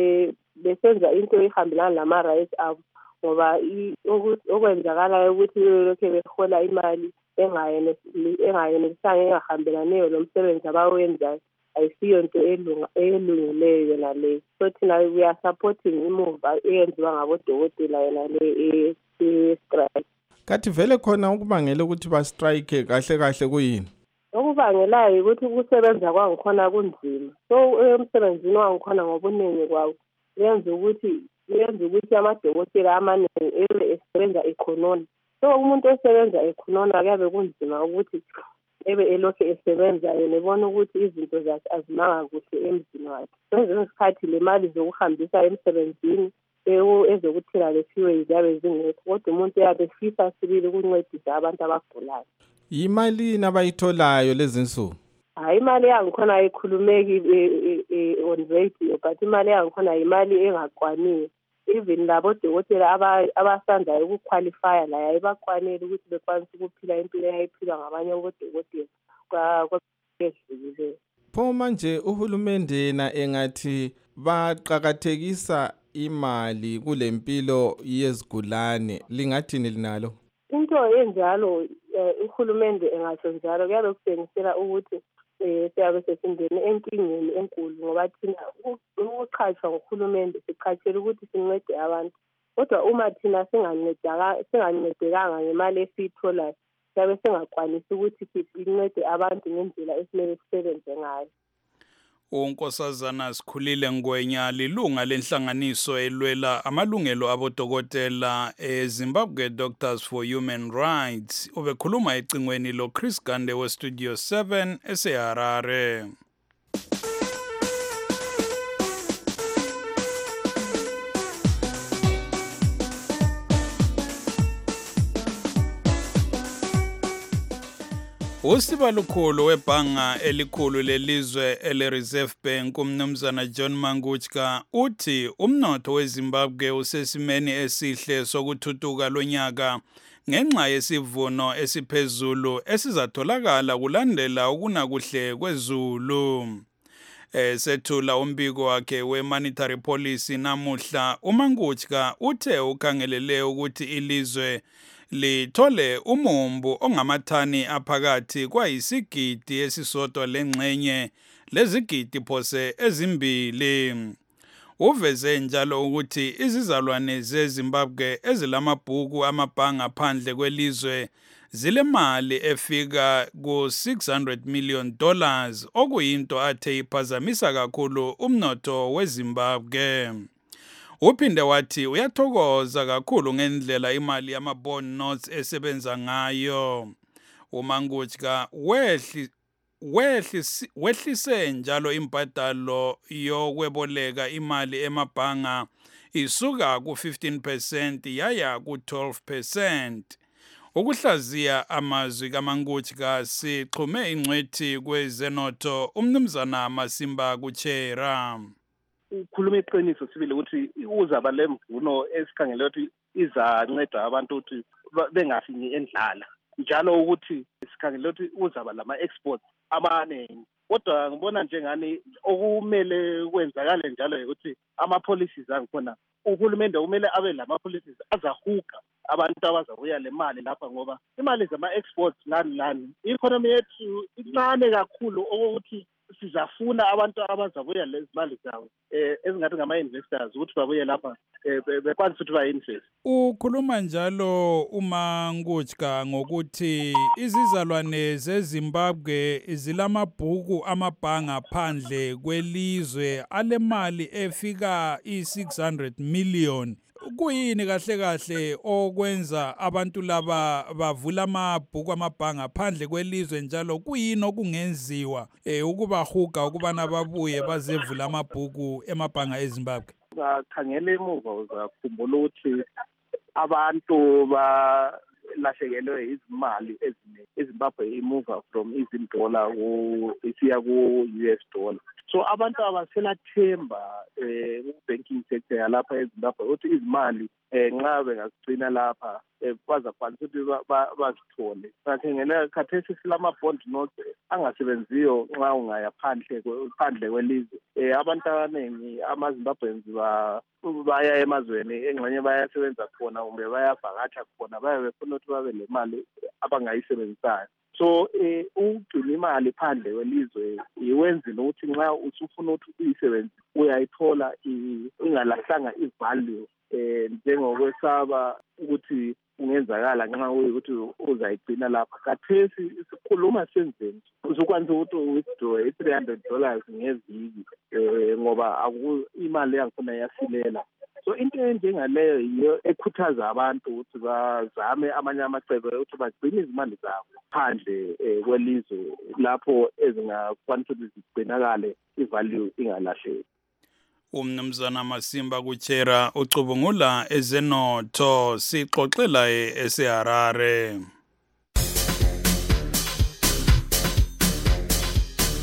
besenza into ehambelana lama-rights abo ngoba okwenzakalayo ukuthi lokho behola imali engayenelisanga engahambelaniyo lomsebenzi abawenzayo ayisiyo into elungileyo yona leyo. So thina we are supporting imuva eyenziwa ngabodokotela yona le e-strike. Kathi vele khona ukubangela ukuthi ba-strike kahle kahle kuyini? Okubangelayo ukuthi ukusebenza kwangikhona kunzima. So emsebenzini wangikhona ngobuningi kwawo yenza ukuthi yenza ukuthi amadokotela amaningi ebe esebenza ekhonona. So umuntu osebenza ekhonona kuyabe kunzima ukuthi ebe elokhu esebenza enebona ukuthi izinto zakhe azimanga kuhle emzini wakhe. Kwezinye isikhathi le mali zokuhambisa emsebenzini ezokuthela le-fuel ziyabe zingekho kodwa umuntu uyabe efisa sibili ukuncedisa abantu abagulayo. Imali nabayitholayo lezi nsuku? hayi imali yangikhona ayikhulumeki on radio but imali yangikhona imali engakwaniyo. Even labo dokotela abasandayo ukuqualifya la ayibakwanele ukuthi bekwanise ukuphila impilo eyayiphilwa ngabanye odokotela kwakwedlulile. Pho manje uhulumende na engathi baqakathekisa imali kulempilo yezigulane lingathini linalo? Into enjalo uhulumende engasho njalo kuyabe kutshengisela ukuthi eh siyabe sesindene enkingeni enkulu ngoba thina ukuqhatshwa nguhulumende siqhatshela ukuthi sincede abantu kodwa uma thina singancedaka singancedekanga ngemali esiyitholayo siyabe singakwanisi ukuthi sincede abantu ngendlela esimele sisebenze ngayo. uNkosazana Sikhulile Ngwenya lilunga lenhlanganiso elwela amalungelo abodokotela eZimbabwe Doctors for Human Rights. Ubekhuluma ecingweni lo Chris Gande we Studio seven eseHarare. Usibalukhulu webhanga elikhulu lelizwe ele-Reserve Bank umnumzana John Manguchka uthi umnotho weZimbabwe usesimeni esihle sokuthuthuka lonyaka ngenxa yesivuno esiphezulu esizatholakala kulandela ukunakuhle kwezulu. Esethula umbiko wakhe we-monetary policy namuhla uManguchka uthe ukhangelele ukuthi ilizwe lithole umumbu ongamathani aphakathi kwayisigidi esisodwa lengxenye lezigidi phose ezimbili. Uveze njalo ukuthi izizalwane zeZimbabwe ezilamabhuku amabhanga phandle kwelizwe zilemali efika ku six hundred million dollars okuyinto athe iphazamisa kakhulu umnotho weZimbabwe. Uphinde wathi uyathokoza kakhulu ngendlela imali yama-bond notes esebenza ngayo. uManguchka wehli wehlise wehlise njalo imbadalo yokweboleka imali emabhanga isuka ku fifteen percent yaya ku twelve percent. Ukuhlaziya amazwi kaManguchka sixhume ingcwethi kwezenotho umnumzana Masimba Kuchera. Ukhuluma iqiniso sibile ukuthi uzaba lemvuno esikhangele ukuthi izanceda abantu ukuthi bengafini endlala njalo ukuthi sikhangele ukuthi uzaba lama exports amaningi kodwa ngibona njengani okumele kwenzakale njalo ukuthi ama policies angikhona uhulumende kumele abe lama policies azahuka abantu abazabuya le mali lapha ngoba imali zama exports nani nani economy yethu incane kakhulu ukuthi sizafuna abantu abazabuya lezi mali zawo eh ezingathi ngama investors ukuthi babuye lapha bekwanisa ukuthi ba-invest. Ukhuluma njalo uManguchka ngokuthi izizalwane zeZimbabwe zilamabhuku amabhanga phandle kwelizwe alemali efika i six hundred million. Kuyini kahle kahle okwenza abantu laba bavula amabhuku amabhanga phandle kwelizwe njalo kuyini okungenziwa eh ukubahuga ukubana babuye bazevula amabhuku emabhanga eZimbabwe? Bakhangela emuva uzakhumbula ukuthi abantu balahlekelwe izimali eziningi. eZimbabwe imove from izindollar isiya ku U S dollar. So abantu abaselathemba eh banking sector yalapha eZimbabwe ukuthi izimali eh nxa bengagcina lapha bazakwanisa ukuthi bazithole. Bakhangela khathesi silama bond notes angasebenziyo nxa ungaya phandle phandle kwelizwe. Eh abantu abaningi amaZimbabweans ba baya emazweni engxenye bayasebenza khona kumbe bayavakatsha khona baye befuna ukuthi babe le mali abangayisebenzisayo. So eh ugcina imali phandle kwelizwe iwenzile ukuthi nxa usufuna ukuthi uyisebenze uyayithola ingalahlanga ivalue eh njengokwesaba ukuthi ungenzakala nxa ukuthi uzayigcina lapha. Khathesi sikhuluma senzeni uzokwanisa ukuthi withdraw three hundred dollars ngeviki eh ngoba imali yakhona yasilela. So into enjengaleyo yiyo ekhuthaza abantu ukuthi bazame amanye amacebo ukuthi bagcine izimali zabo phandle kwelizwe lapho ezingakwanisa ukuthi zigcinakale ivalue ingalahleki. Umnumzana Masimba Kuchera ucubungula ezenotho sixoxela eseHarare.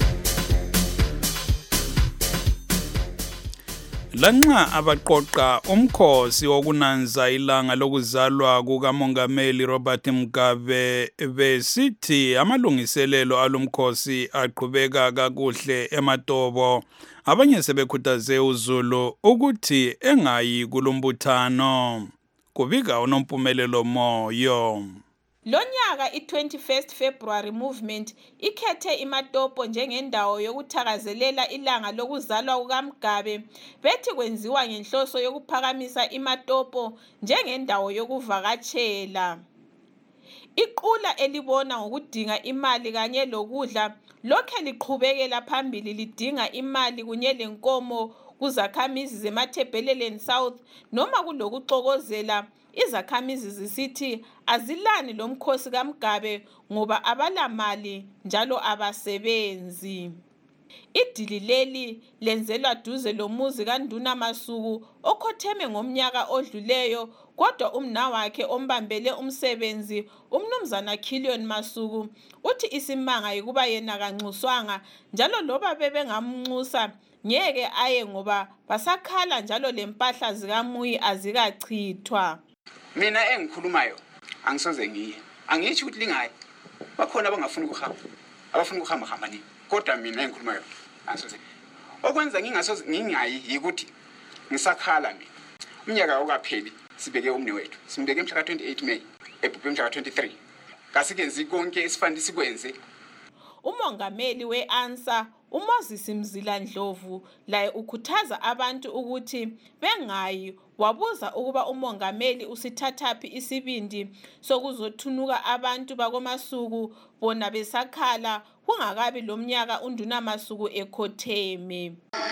lanxa abaqoqa umkhosi wokunanza ilanga lokuzalwa kukamongameli Robert Mugabe besithi amalungiselelo alumkhosi aqhubeka kakuhle eMatobo, abanye sebekhuthaze uZulu ukuthi engayi kulumbuthano. Kubika uNompumelelo Moyo. Lonyaka i-twenty-first February movement ikhethe iMatopo njengendawo yokuthakazelela ilanga lokuzalwa kukaMgabe, bethi kwenziwa ngenhloso yokuphakamisa iMatopo njengendawo yokuvakatshela. Iqula elibona ngokudinga imali kanye lokudla lokhe liqhubekela phambili lidinga imali kunye lenkomo kuzakhamizi zemaThebheleleni South, noma kulokuxokozela izakhamizi zisithi azilani lomkhosi kaMgabe ngoba abalamali njalo abasebenzi. Idili leli lenzelwa duze lomuzi kaNduna Masuku okhotheme ngomnyaka odluleyo, kodwa umnawakhe ombambele umsebenzi umnumzana Killion Masuku uthi isimanga ukuba yena kanxuswanga, njalo loba bebengamnxusa ngeke aye ngoba basakhala njalo lempahla zikaMuyi azikachithwa. Mina engikhulumayo angisoze ngiye, angithi ukuthi lingayi, bakhona abangafuni ukuhamba, abafuna ukuhamba hamba nini, kodwa mina engikhulumayo angisoze. Okwenza ngingasoze ngingayi yikuthi ngisakhala mina. Umnyaka okapheli sibeke umne wethu, simbeke mhla ka twenty-eight May, ebhubhe mhla ka twenty-three. Kasikenzi konke esifanele sikwenze. Umongameli we-ANSA uMoses Mzila Ndlovu laye ukhuthaza abantu ukuthi bengayi, wabuza ukuba umongameli usithathaphi isibindi sokuzothunuka abantu bakoMasuku bona besakhala kungakabi lomnyaka uNduna Masuku ekhotheme.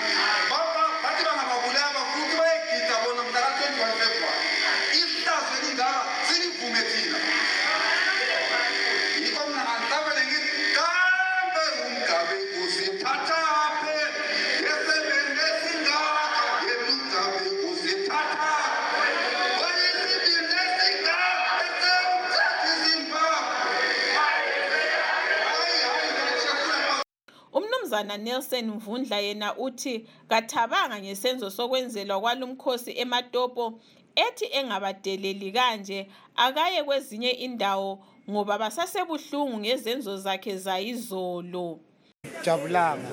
Umnumzana Nelson Mvundla yena uthi kathabanga ngesenzo sokwenzelwa kwalumkhosi eMatopo, ethi engabadeleli kanje akaye kwezinye indawo ngoba basasebuhlungu ngezenzo zakhe zayizolo. Jabulanga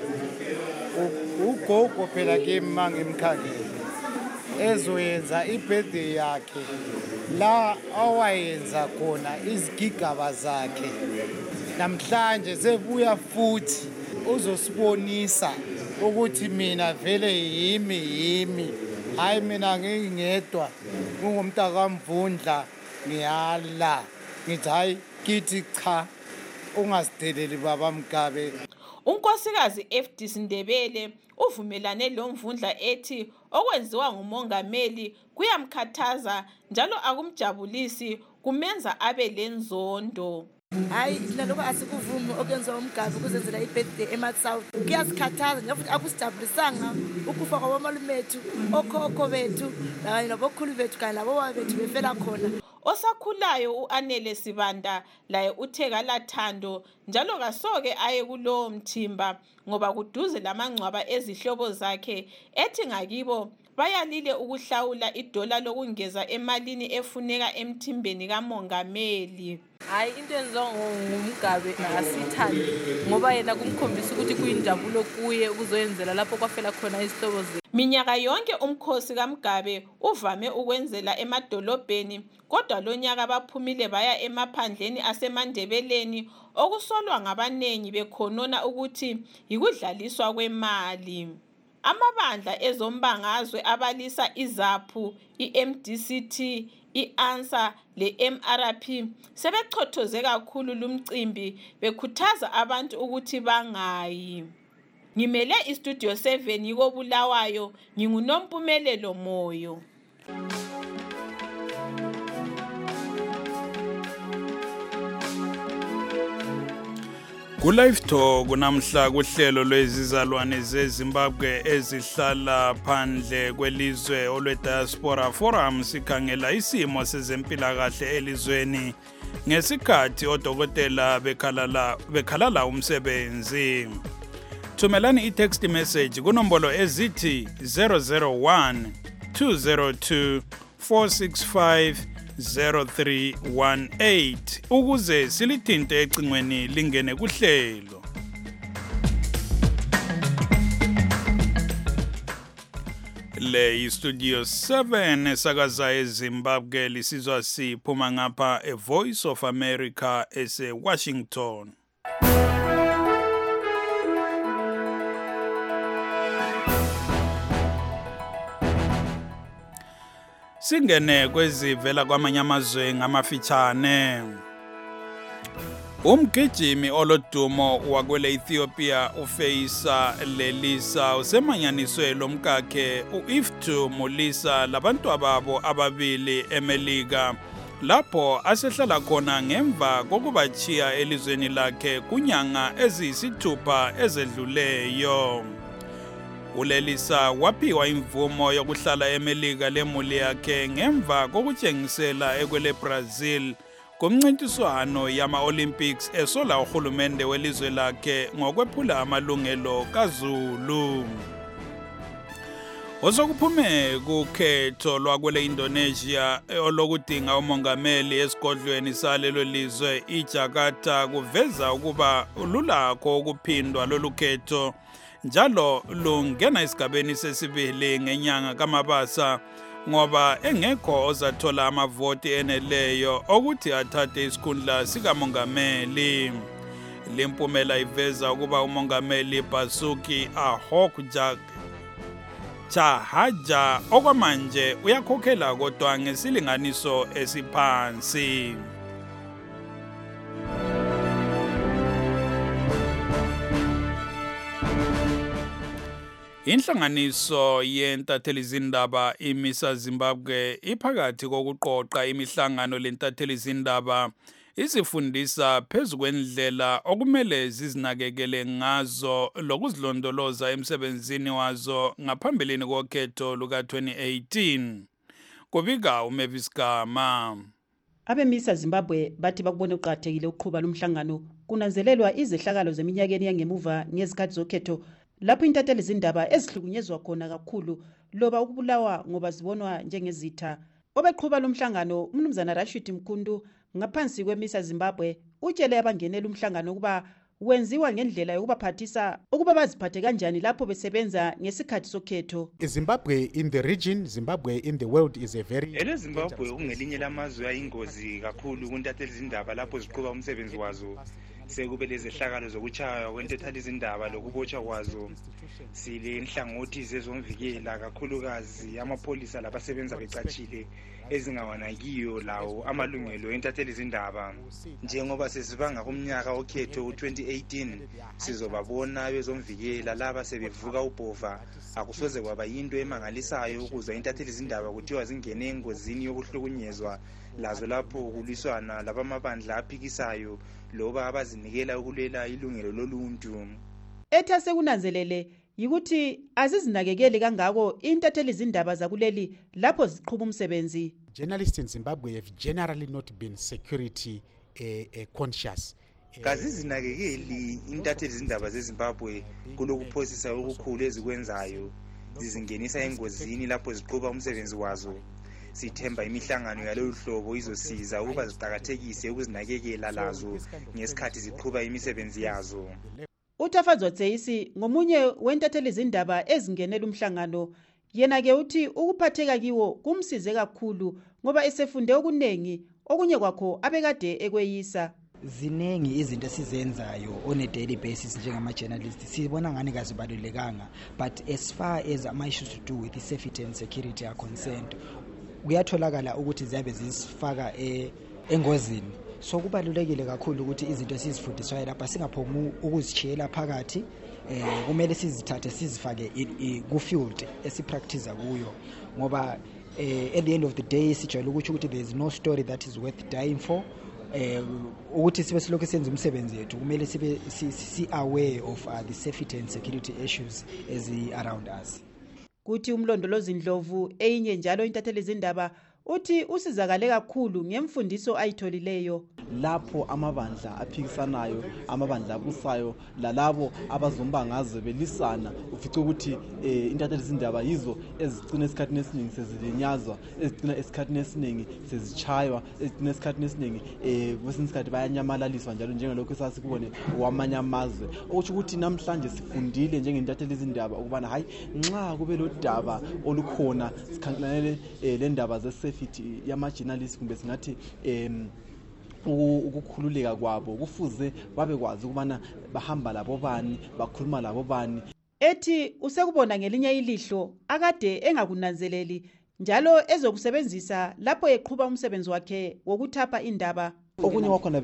ugogo phela kimi mangemkhangele ezoyenza ibirthday yakhe la awayenza khona izigigaba zakhe, namhlanje sebuya futhi uzosibonisa ukuthi mina vele yimi yimi, hayi mina ngingedwa ngumntaka Mvundla ngiyala, ngithi hayi kithi cha ungasideleli baba Mugabe. Unkosikazi F D Sindebele uvumelane lo Mvundla ethi okwenziwa ngumongameli kuyamkhathaza njalo akumjabulisi, kumenza abe lenzondo. Hayi naloko asikuvumi okwenziwa uMgabe ukuzenzela ibirthday eMatsouth, kuyasikhathaza njengoba akusijabulisanga ukufa kwabomalumethu, okhokho bethu kanye nabokhulu bethu kanye nabobaba bethu befela khona. Osakhulayo uAnele Sibanda laye uthe kalathando njalo kasoke aye kulowo mthimba ngoba kuduze lamangcwaba ezihlobo zakhe, ethi ngakibo bayalile ukuhlawula idola lokungeza emalini efuneka emthimbeni kamongameli. Hayi into enziwa nguMgabe asithandi ngoba yena kumkhombisa ukuthi kuyinjabulo kuye ukuzoyenzela lapho kwafela khona izihlobo zethu. Minyaka yonke umkhosi kaMgabe uvame ukwenzela emadolobheni, kodwa lonyaka baphumile baya emaphandleni aseMandebeleni okusolwa ngabanengi bekhonona ukuthi yikudlaliswa kwemali. Amabandla ezombangazwe abalisa iZAPHU, i-M D C T, i-ANSA le-M R P sebechothoze kakhulu lumcimbi bekhuthaza abantu ukuthi bangayi. Ngimele iStudio seven yiko Bulawayo, nginguNompumelelo Moyo. Ku-Live Talk namhla kuhlelo lwezizalwane zeZimbabwe ezihlala phandle kwelizwe olwe-Diaspora Forum sikhangela isimo sezempilakahle elizweni ngesikhathi odokotela bekhalala bekhalala umsebenzi. thumelani i-text message kunombolo ezithi zero zero one two zero two four six five zero three one eight ukuze silithinte ecingweni lingene kuhlelo. Le Studio seven esakaza eZimbabwe lisizwa siphuma ngapha e Voice of America ese Washington. Singene kwezivela kwamanye amazwe ngamafitshane. Umgijimi olodumo wakwele Ethiopia uFeisa Lelisa usemanyaniswe lomkakhe uIftu Mulisa labantu ababo ababili eMelika lapho asehlala khona ngemva kokubachiya elizweni lakhe kunyanga eziyisithupha ezedluleyo. ULelisa waphiwa imvumo yokuhlala eMelika lemuli yakhe ngemva kokutshengisela ekwele Brazil kumncintiswano yama-Olympics esola uhulumende welizwe lakhe ngokwephula amalungelo kaZulu. Osokuphume kukhetho lwakwele Indonesia olokudinga umongameli esigodlweni salelo lizwe iJakarta kuveza ukuba ululakho ukuphindwa lolu khetho njalo lungena esigabeni sesibili ngenyanga kaMabasa ngoba engekho ozathola amavoti eneleyo ukuthi athathe isikhundla sikamongameli. Limpumela iveza ukuba umongameli Basuki Ahok Chahaja okwamanje uyakhokhela kodwa ngesilinganiso esiphansi. Inhlanganiso yentatheli zindaba imisa Zimbabwe iphakathi kokuqoqa imihlangano lentatheli zindaba izifundisa phezu kwendlela okumele zizinakekele ngazo lokuzilondoloza emsebenzini wazo ngaphambilini kokhetho luka twenty eighteen. Kubika uMavis Gama. Abemisa Zimbabwe bathi bakubona uqathekile ukuqhuba lumhlangano kunanzelelwa izehlakalo zeminyakeni yangemuva ngezikhathi zokhetho lapho intatheli zindaba ezihlukunyezwa khona kakhulu loba ukubulawa ngoba zibonwa njengezitha. Obeqhuba lumhlangano umnumzana Rashid Mkhundu ngaphansi kwemisa Zimbabwe utshele abangenela umhlangano ukuba wenziwa ngendlela yokubaphathisa ukuba baziphathe kanjani lapho besebenza ngesikhathi sokhetho. Zimbabwe in the region, Zimbabwe in the world is a very Ele Zimbabwe ungelinye lamazwe ayingozi kakhulu kuntatheli zindaba lapho ziqhuba umsebenzi wazo. Sekube lezehlakalo zokuchaya kwentatheli zindaba lokubotshwa kwazo. Sile inhlangothi zezomvikela kakhulukazi amapholisa labasebenza becachile ezingawanakiyo lawo amalungelo entatheli zindaba. Njengoba sesibanga kumnyaka okhetho twenty eighteen sizobabona bezomvikela laba sebevuka ubhova. Akusoze kwaba yinto emangalisayo ukuzwa intatheli zindaba kuthiwa zingene engozini yokuhlukunyezwa lazo lapho kuliswana labamabandla aphikisayo loba abazinikela ukulwela ilungelo loluntu. Etha sekunanzelele yikuthi azizinakekeli kangako intatheli zindaba zakuleli lapho ziqhuba umsebenzi. Journalists in Zimbabwe have generally not been security uh, uh, conscious. Kazizinakekeli intatheli zindaba zeZimbabwe kulokuphosisa okukhulu ezikwenzayo zizingenisa engozini lapho ziqhuba umsebenzi wazo. Sithemba imihlangano yalolu hlobo izosiza ukuba ziqhakathekise ukuzinakekela lazo ngesikhathi ziqhuba imisebenzi yazo. Utafadzwa Tseisi ngomunye wentatheli zindaba ezingenela umhlangano yena ke uthi ukuphatheka kiwo kumsize kakhulu ngoba esefunde okunengi okunye kwakho abekade ekweyisa. Zinengi izinto sizenzayo on a daily basis njengama journalists sibona ngani kazibalulekanga, but as far as my issues to do with the safety and security are concerned kuyatholakala ukuthi ziyabe zisifaka engozini. So kubalulekile kakhulu ukuthi izinto sizifundiswayo lapha singaphongu ukuzichiyela phakathi, eh kumele sizithathe sizifake ku field esipractice kuyo ngoba eh at the end of the day sijwayele ukuthi there is no story that is worth dying for. Eh ukuthi sibe silokho senza umsebenzi wethu kumele sibe si aware of uh, the safety and security issues as around us. Kuthi umlondolozi Ndlovu eyinye njalo intatheli zindaba uthi usizakale kakhulu ngemfundiso ayitholileyo. Lapho amabandla aphikisanayo, amabandla abusayo, lalabo abazombangazwe belisana, ufice ukuthi eh, intathelizindaba yizo ezigcina esikhathini esiningi sezilinyazwa, ezigcina esikhathini esiningi sezichaywa, ezigcina esikhathini esiningi eh kwesinye isikhathi bayanyamalaliswa njalo njengalokho esasikubone kwamanye amazwe. Okusho ukuthi namhlanje sifundile njengentathelizindaba ukubana hayi nxa kube lo daba olukhona sikhangelele eh, le ndaba ze-safety yama-journalists kumbe singathi em ukukhululeka kwabo kufuze babekwazi ukubana bahamba labo bani, bakhuluma labo bani. Ethi usekubona ngelinye ilihlo akade engakunanzeleli njalo ezokusebenzisa lapho eqhuba umsebenzi wakhe wokuthapha indaba. Okunye wakhona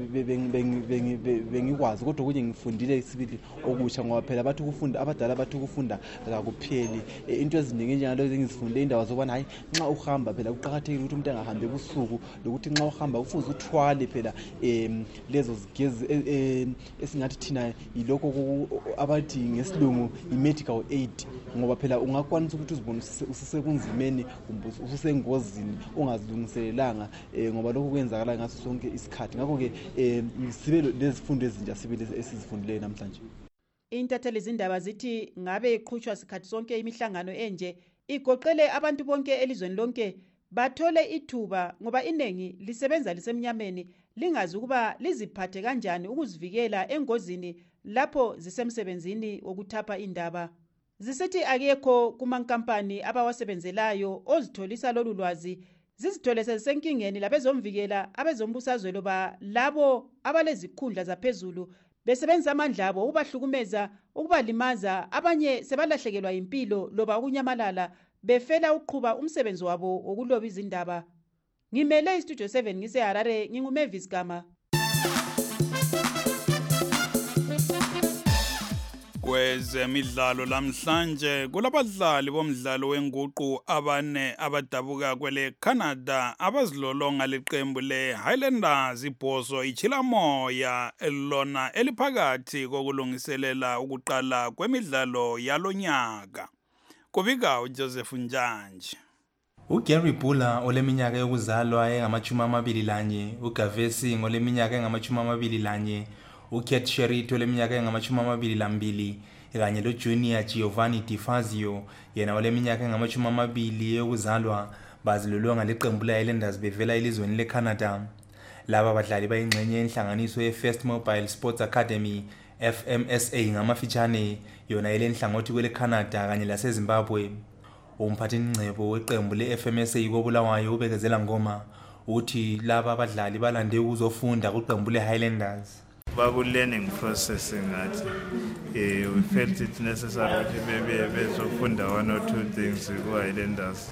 bengikwazi kodwa okunye ngifundile isibili okusha ngoba phela bathi ukufunda abadala bathi ukufunda akakupheli. Into eziningi njengalo engizifunde indawo zokubana hayi nxa uhamba phela kuqhakathekile ukuthi umuntu engahambe ebusuku lokuthi nxa uhamba kufuze uthwale phela em lezo zigezi esingathi thina yiloko abathi ngesilungu i-medical aid ngoba phela ungakwanisa ukuthi uzibone usisekunzimeni ususengozini ungazilungiselelanga ngoba lokho kwenzakala ngaso sonke isikhathi. Ngakho ke eh sibe lezifundo ezintsha sibe esizifundileyo namhlanje. Intathelizindaba zithi ngabe iqhutshwa sikhathi sonke imihlangano enje igoqele abantu bonke elizweni lonke bathole ithuba ngoba inengi lisebenza lisemnyameni lingazi ukuba liziphathe kanjani ukuzivikela engozini lapho zisemsebenzini wokuthapha indaba. Zisithi akekho kumankampani abawasebenzelayo ozitholisa lolu lwazi zizithole sezisenkingeni labezomvikela abezombusazwe loba labo abalezikhundla zaphezulu besebenza amandla abo ubahlukumeza ukubalimaza abanye sebalahlekelwa impilo loba ukunyamalala befela uqhuba umsebenzi wabo wokuloba izindaba. Ngimele istudio seven ngise Harare nginguMavis Gama. Kwezemidlalo lamhlanje kulabadlali bomdlalo wenguqu abane abadabuka kwele Canada abazilolonga leqembu le Highlanders ibhoso ichilamoya elona eliphakathi kokulungiselela ukuqala kwemidlalo yalonyaka. Kubika uJoseph Njanje. uGary Bula oleminyaka yokuzalwa engamachumi amabili lanye, uGavesi ngoleminyaka engamachumi amabili lanye, uKate Sherito oleminyaka engamachumi amabili lambili, kanye loJunior Giovanni Di Fazio yena oleminyaka engamachumi amabili yokuzalwa bazilolonga leqembu le-Highlanders bevela elizweni leCanada. Laba badlali bayingxenye yenhlanganiso ye-First Mobile Sports Academy F M S A ngamafitshane yona elenhlangothi kwele Canada kanye laseZimbabwe. Umphathinqebo weqembu le-F M S A koBulawayo ubekezela ngoma uthi laba abadlali balande ukuzofunda kuqembu le-Highlanders. Baku learning process ngathi eh we felt it necessary ukuthi bebe bezofunda one or two things ku Highlanders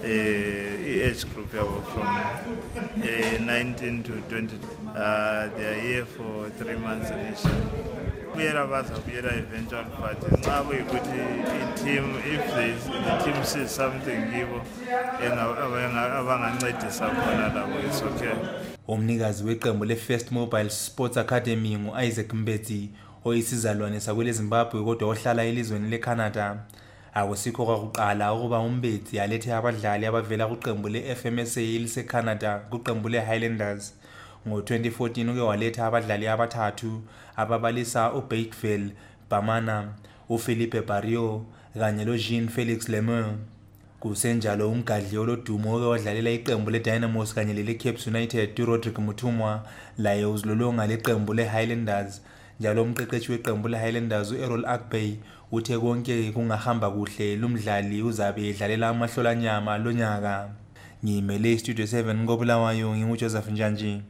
eh age group yabo from eh nineteen to twenty uh they are here for three months initially. Kuyela bazobuyela eventual but nxa kuyikuthi i-team if the team sees something kibo abangancedisa khona labo is okay. Umnikazi weqembu le-First Mobile Sports Academy ngu-Isaac Mbetsi oyisizalwane sakwele Zimbabwe kodwa ohlala elizweni leCanada. Akusikho kwakuqala ukuba uMbetsi alethe abadlali abavela kuqembu le-F M S A eliseCanada kuqembu le-Highlanders. Ngo twenty fourteen uke waletha abadlali abathathu ababalisa uBaiteville Bamana, uFelipe Barrio kanye loJean Felix Lemeur. Kusenjalo umgadli olodumo oke wadlalela iqembu leDynamos kanye leleCapes United uRodrick Mutumwa laye uzilolonga leqembu leHighlanders. Njalo umqeqeshi weqembu leHighlanders uErrol Akbay uthe konke kungahamba kuhle lumdlali uzabe edlalela amahlolanyama lonyaka. Ngimele iStudio seven koBulawayo nginguJoseph Njanje.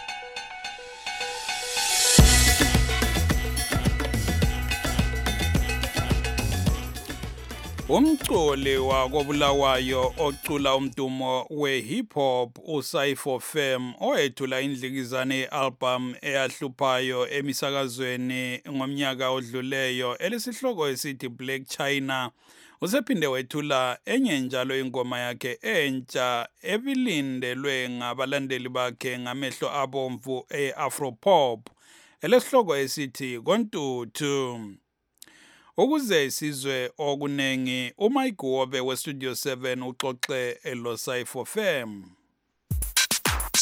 Umculi wakoBulawayo ocula umdumo we-hip hop uSaifo Fam oyethula indlikizane ye-album eyahluphayo emisakazweni ngomnyaka odluleyo elesihloko esithi Black China usephinde wethula enye njalo ingoma yakhe entsha ebilindelwe ngabalandeli bakhe ngamehlo abomvu e-Afropop elesihloko esithi Kontutu. Ukuze isizwe okunengi uMike Wobe weStudio seven uxoxe eLoSaifo Fam.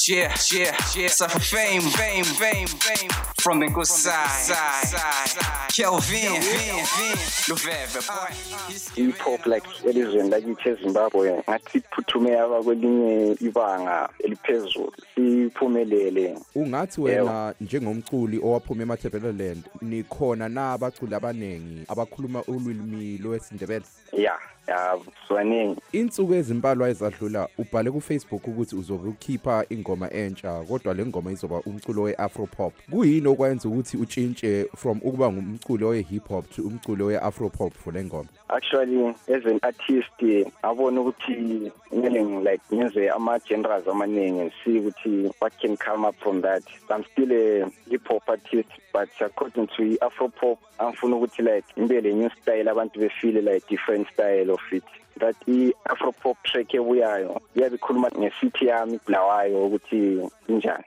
Yeah, yeah, yeah. Suffer fame, fame, fame, fame. From the good side, side, side. Kelvin, Vin, Vin. Luveve, boy. Hip hop like elizweni lakithi eZimbabwe ngathi phuthume aba kwelinye ibanga eliphezulu siphumelele. Ungathi wena njengomculi owaphuma eMatabeleland nikhona na abaculi abanengi abakhuluma ulwimi lwesiNdebele? Yeah. Ya swaningi insuku ezimbalwa ezadlula ubhale ku Facebook ukuthi uzobe ukhipha ingoma entsha kodwa le ngoma izoba umculo weAfro pop. Kuyini okwenza ukuthi utshintshe from ukuba ngumculo wehip hop to umculo weAfro pop for le ngoma? Actually as an artist abona ukuthi ngene like ngenze ama genres amaningi see ukuthi what can come up from that. I'm still a hip hop artist but according to Afro pop angifuna ukuthi like imbele new style abantu be feel like different style of it. That I Afro pop track ebuyayo iyabikhuluma ngesithe yami Bulawayo ukuthi injani.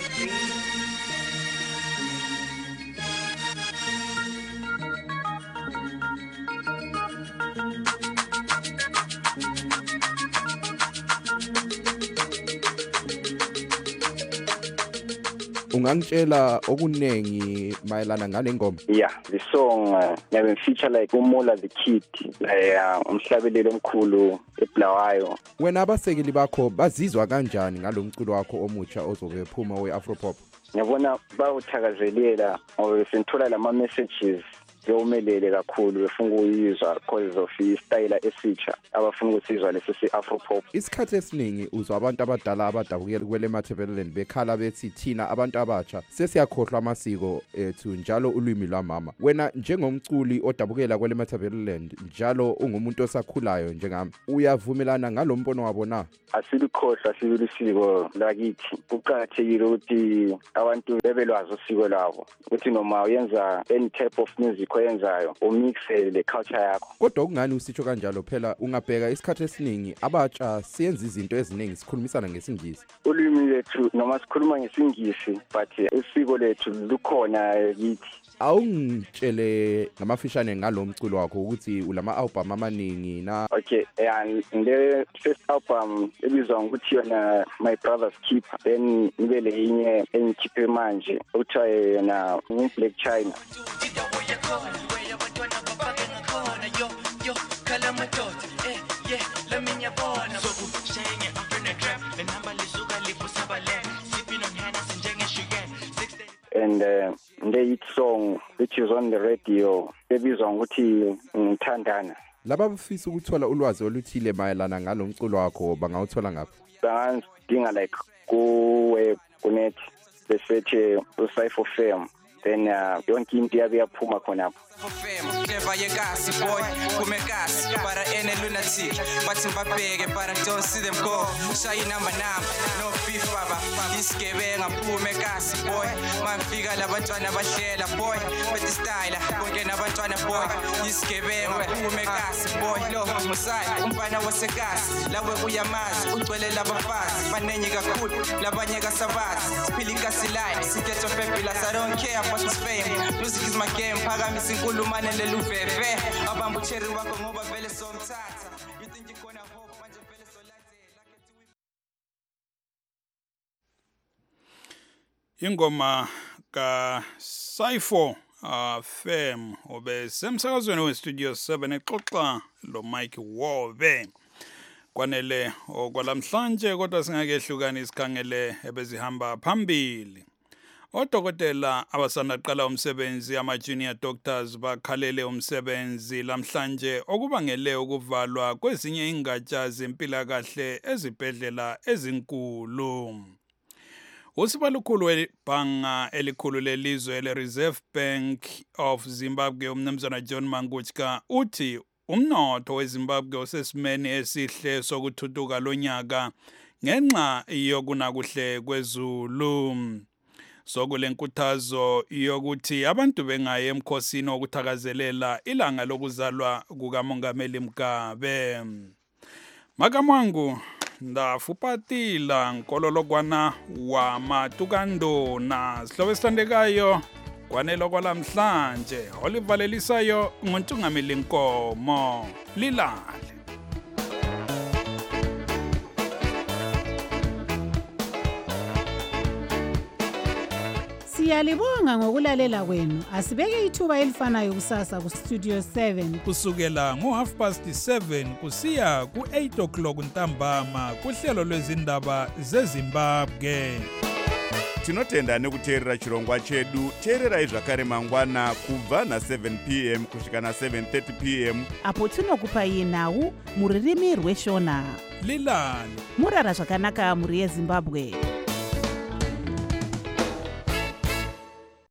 Ungangitshela okunengi mayelana ngale ngoma? Yeah, the song uh, never feature like Umola the Kid, like umhlabeleli omkhulu eBulawayo. Wena abasekeli bakho bazizwa kanjani ngalomculo wakho omutsha ozobe phuma weAfro pop? Ngiyabona bawuthakazelela ngoba senthola lama messages yomelele kakhulu befuna ukuyizwa because of istyle esitsha abafuna ukusizwa lesi si-Afro pop. Isikhathi esiningi uzwa abantu abadala abadabukela kwele Matabeleland bekhala bethi thina abantu abatsha sesiyakhohlwa amasiko ethu njalo ulwimi lwamama. Wena njengomculi odabukela kwele Matabeleland njalo ungumuntu osakhulayo njengami uyavumelana ngalombono wabo na? Asilikhohlwa sibilisiko lakithi. Kuqakathekile ukuthi abantu bebelwazi usiko lwabo ukuthi noma uyenza any type of music oyenzayo umixe le culture yakho. Kodwa kungani usitsho kanjalo phela ungabheka isikhathi esiningi abatsha siyenza izinto eziningi sikhulumisana ngesingisi. Ulimi lethu noma sikhuluma ngesingisi but isiko lethu lukhona kithi. Awungitshele ngamafishane ngalomculo wakho ukuthi ulama album amaningi na? Okay, and the first album ebizwa ngokuthi yona My Brother's Keeper, then ngibe le inye engikhiphe manje uthiwa yona Black China. And uh, the hit song which is on the radio ebizwa ngokuthi ngithandana. Laba bafisa ukuthola ulwazi oluthile mayelana ngalomculo wakho bangawuthola ngaphi? Bangidinga like ku web kunet besearch uCypher Fame then uh, yonke into yabe yaphuma khonapho. Clever yekasi boy kumekasi para ene lunatic bathi mbabheke para don't see them go shayi number number no beef baba isigebenga phume kasi boy mafika labantwana bahlela boy with the style konke nabantwana boy isigebenga phume kasi boy lo musai umfana wasekasi lawe uyamazi ugcwele labafazi banenye kakhulu labanye kasabazi siphila ikasi life sigetho fabulous I don't care about this fame music is my game phakamisa inkulumo leluveve abambucheri wakho ngoba vele somthatha you think you gonna hope manje vele solathela ingoma ka Cypher uh, Fame obe semsakazweni we Studio seven exoxa lo Mike Wove kwanele okwalamhlanje kodwa singakehlukana isikhangele ebezihamba phambili. Odokotela abasandaqala umsebenzi ama junior doctors bakhalele umsebenzi lamhlanje okubangele ukuvalwa kwezinye ingatsha zempilakahle ezibhedlela ezinkulu. Usibalukhulu webhanga elikhulu lelizwe le Reserve Bank of Zimbabwe umnumzana John Manguchka uthi umnotho weZimbabwe usesimeni esihle sokuthuthuka lonyaka ngenxa yokunakuhle kwezulu. Sokulenkuthazo yokuthi abantu bengaye emkhosini wokuthakazelela ilanga lokuzalwa kukaMongameli Mugabe. Makamwangu ndafupatila nkololokwana wa matukando na sihlobo esithandekayo kwanelo kwalamhlanje olivalelisayo nguntungameli Nkomo lilale. Siyalibonga ngokulalela kwenu. Asibeke ithuba elifanayo kusasa ku Studio seven. Kusukela ngo half past seven kusiya ku eight o'clock ntambama kuhlelo lwezindaba zeZimbabwe. Tinotenda nekuteerera chirongwa chedu. Teererai zvakare mangwana kubva na seven p m kusvika na seven thirty p m apo tinokupai nhau muririmi rweshona. Lilani murara zvakanaka muri yeZimbabwe.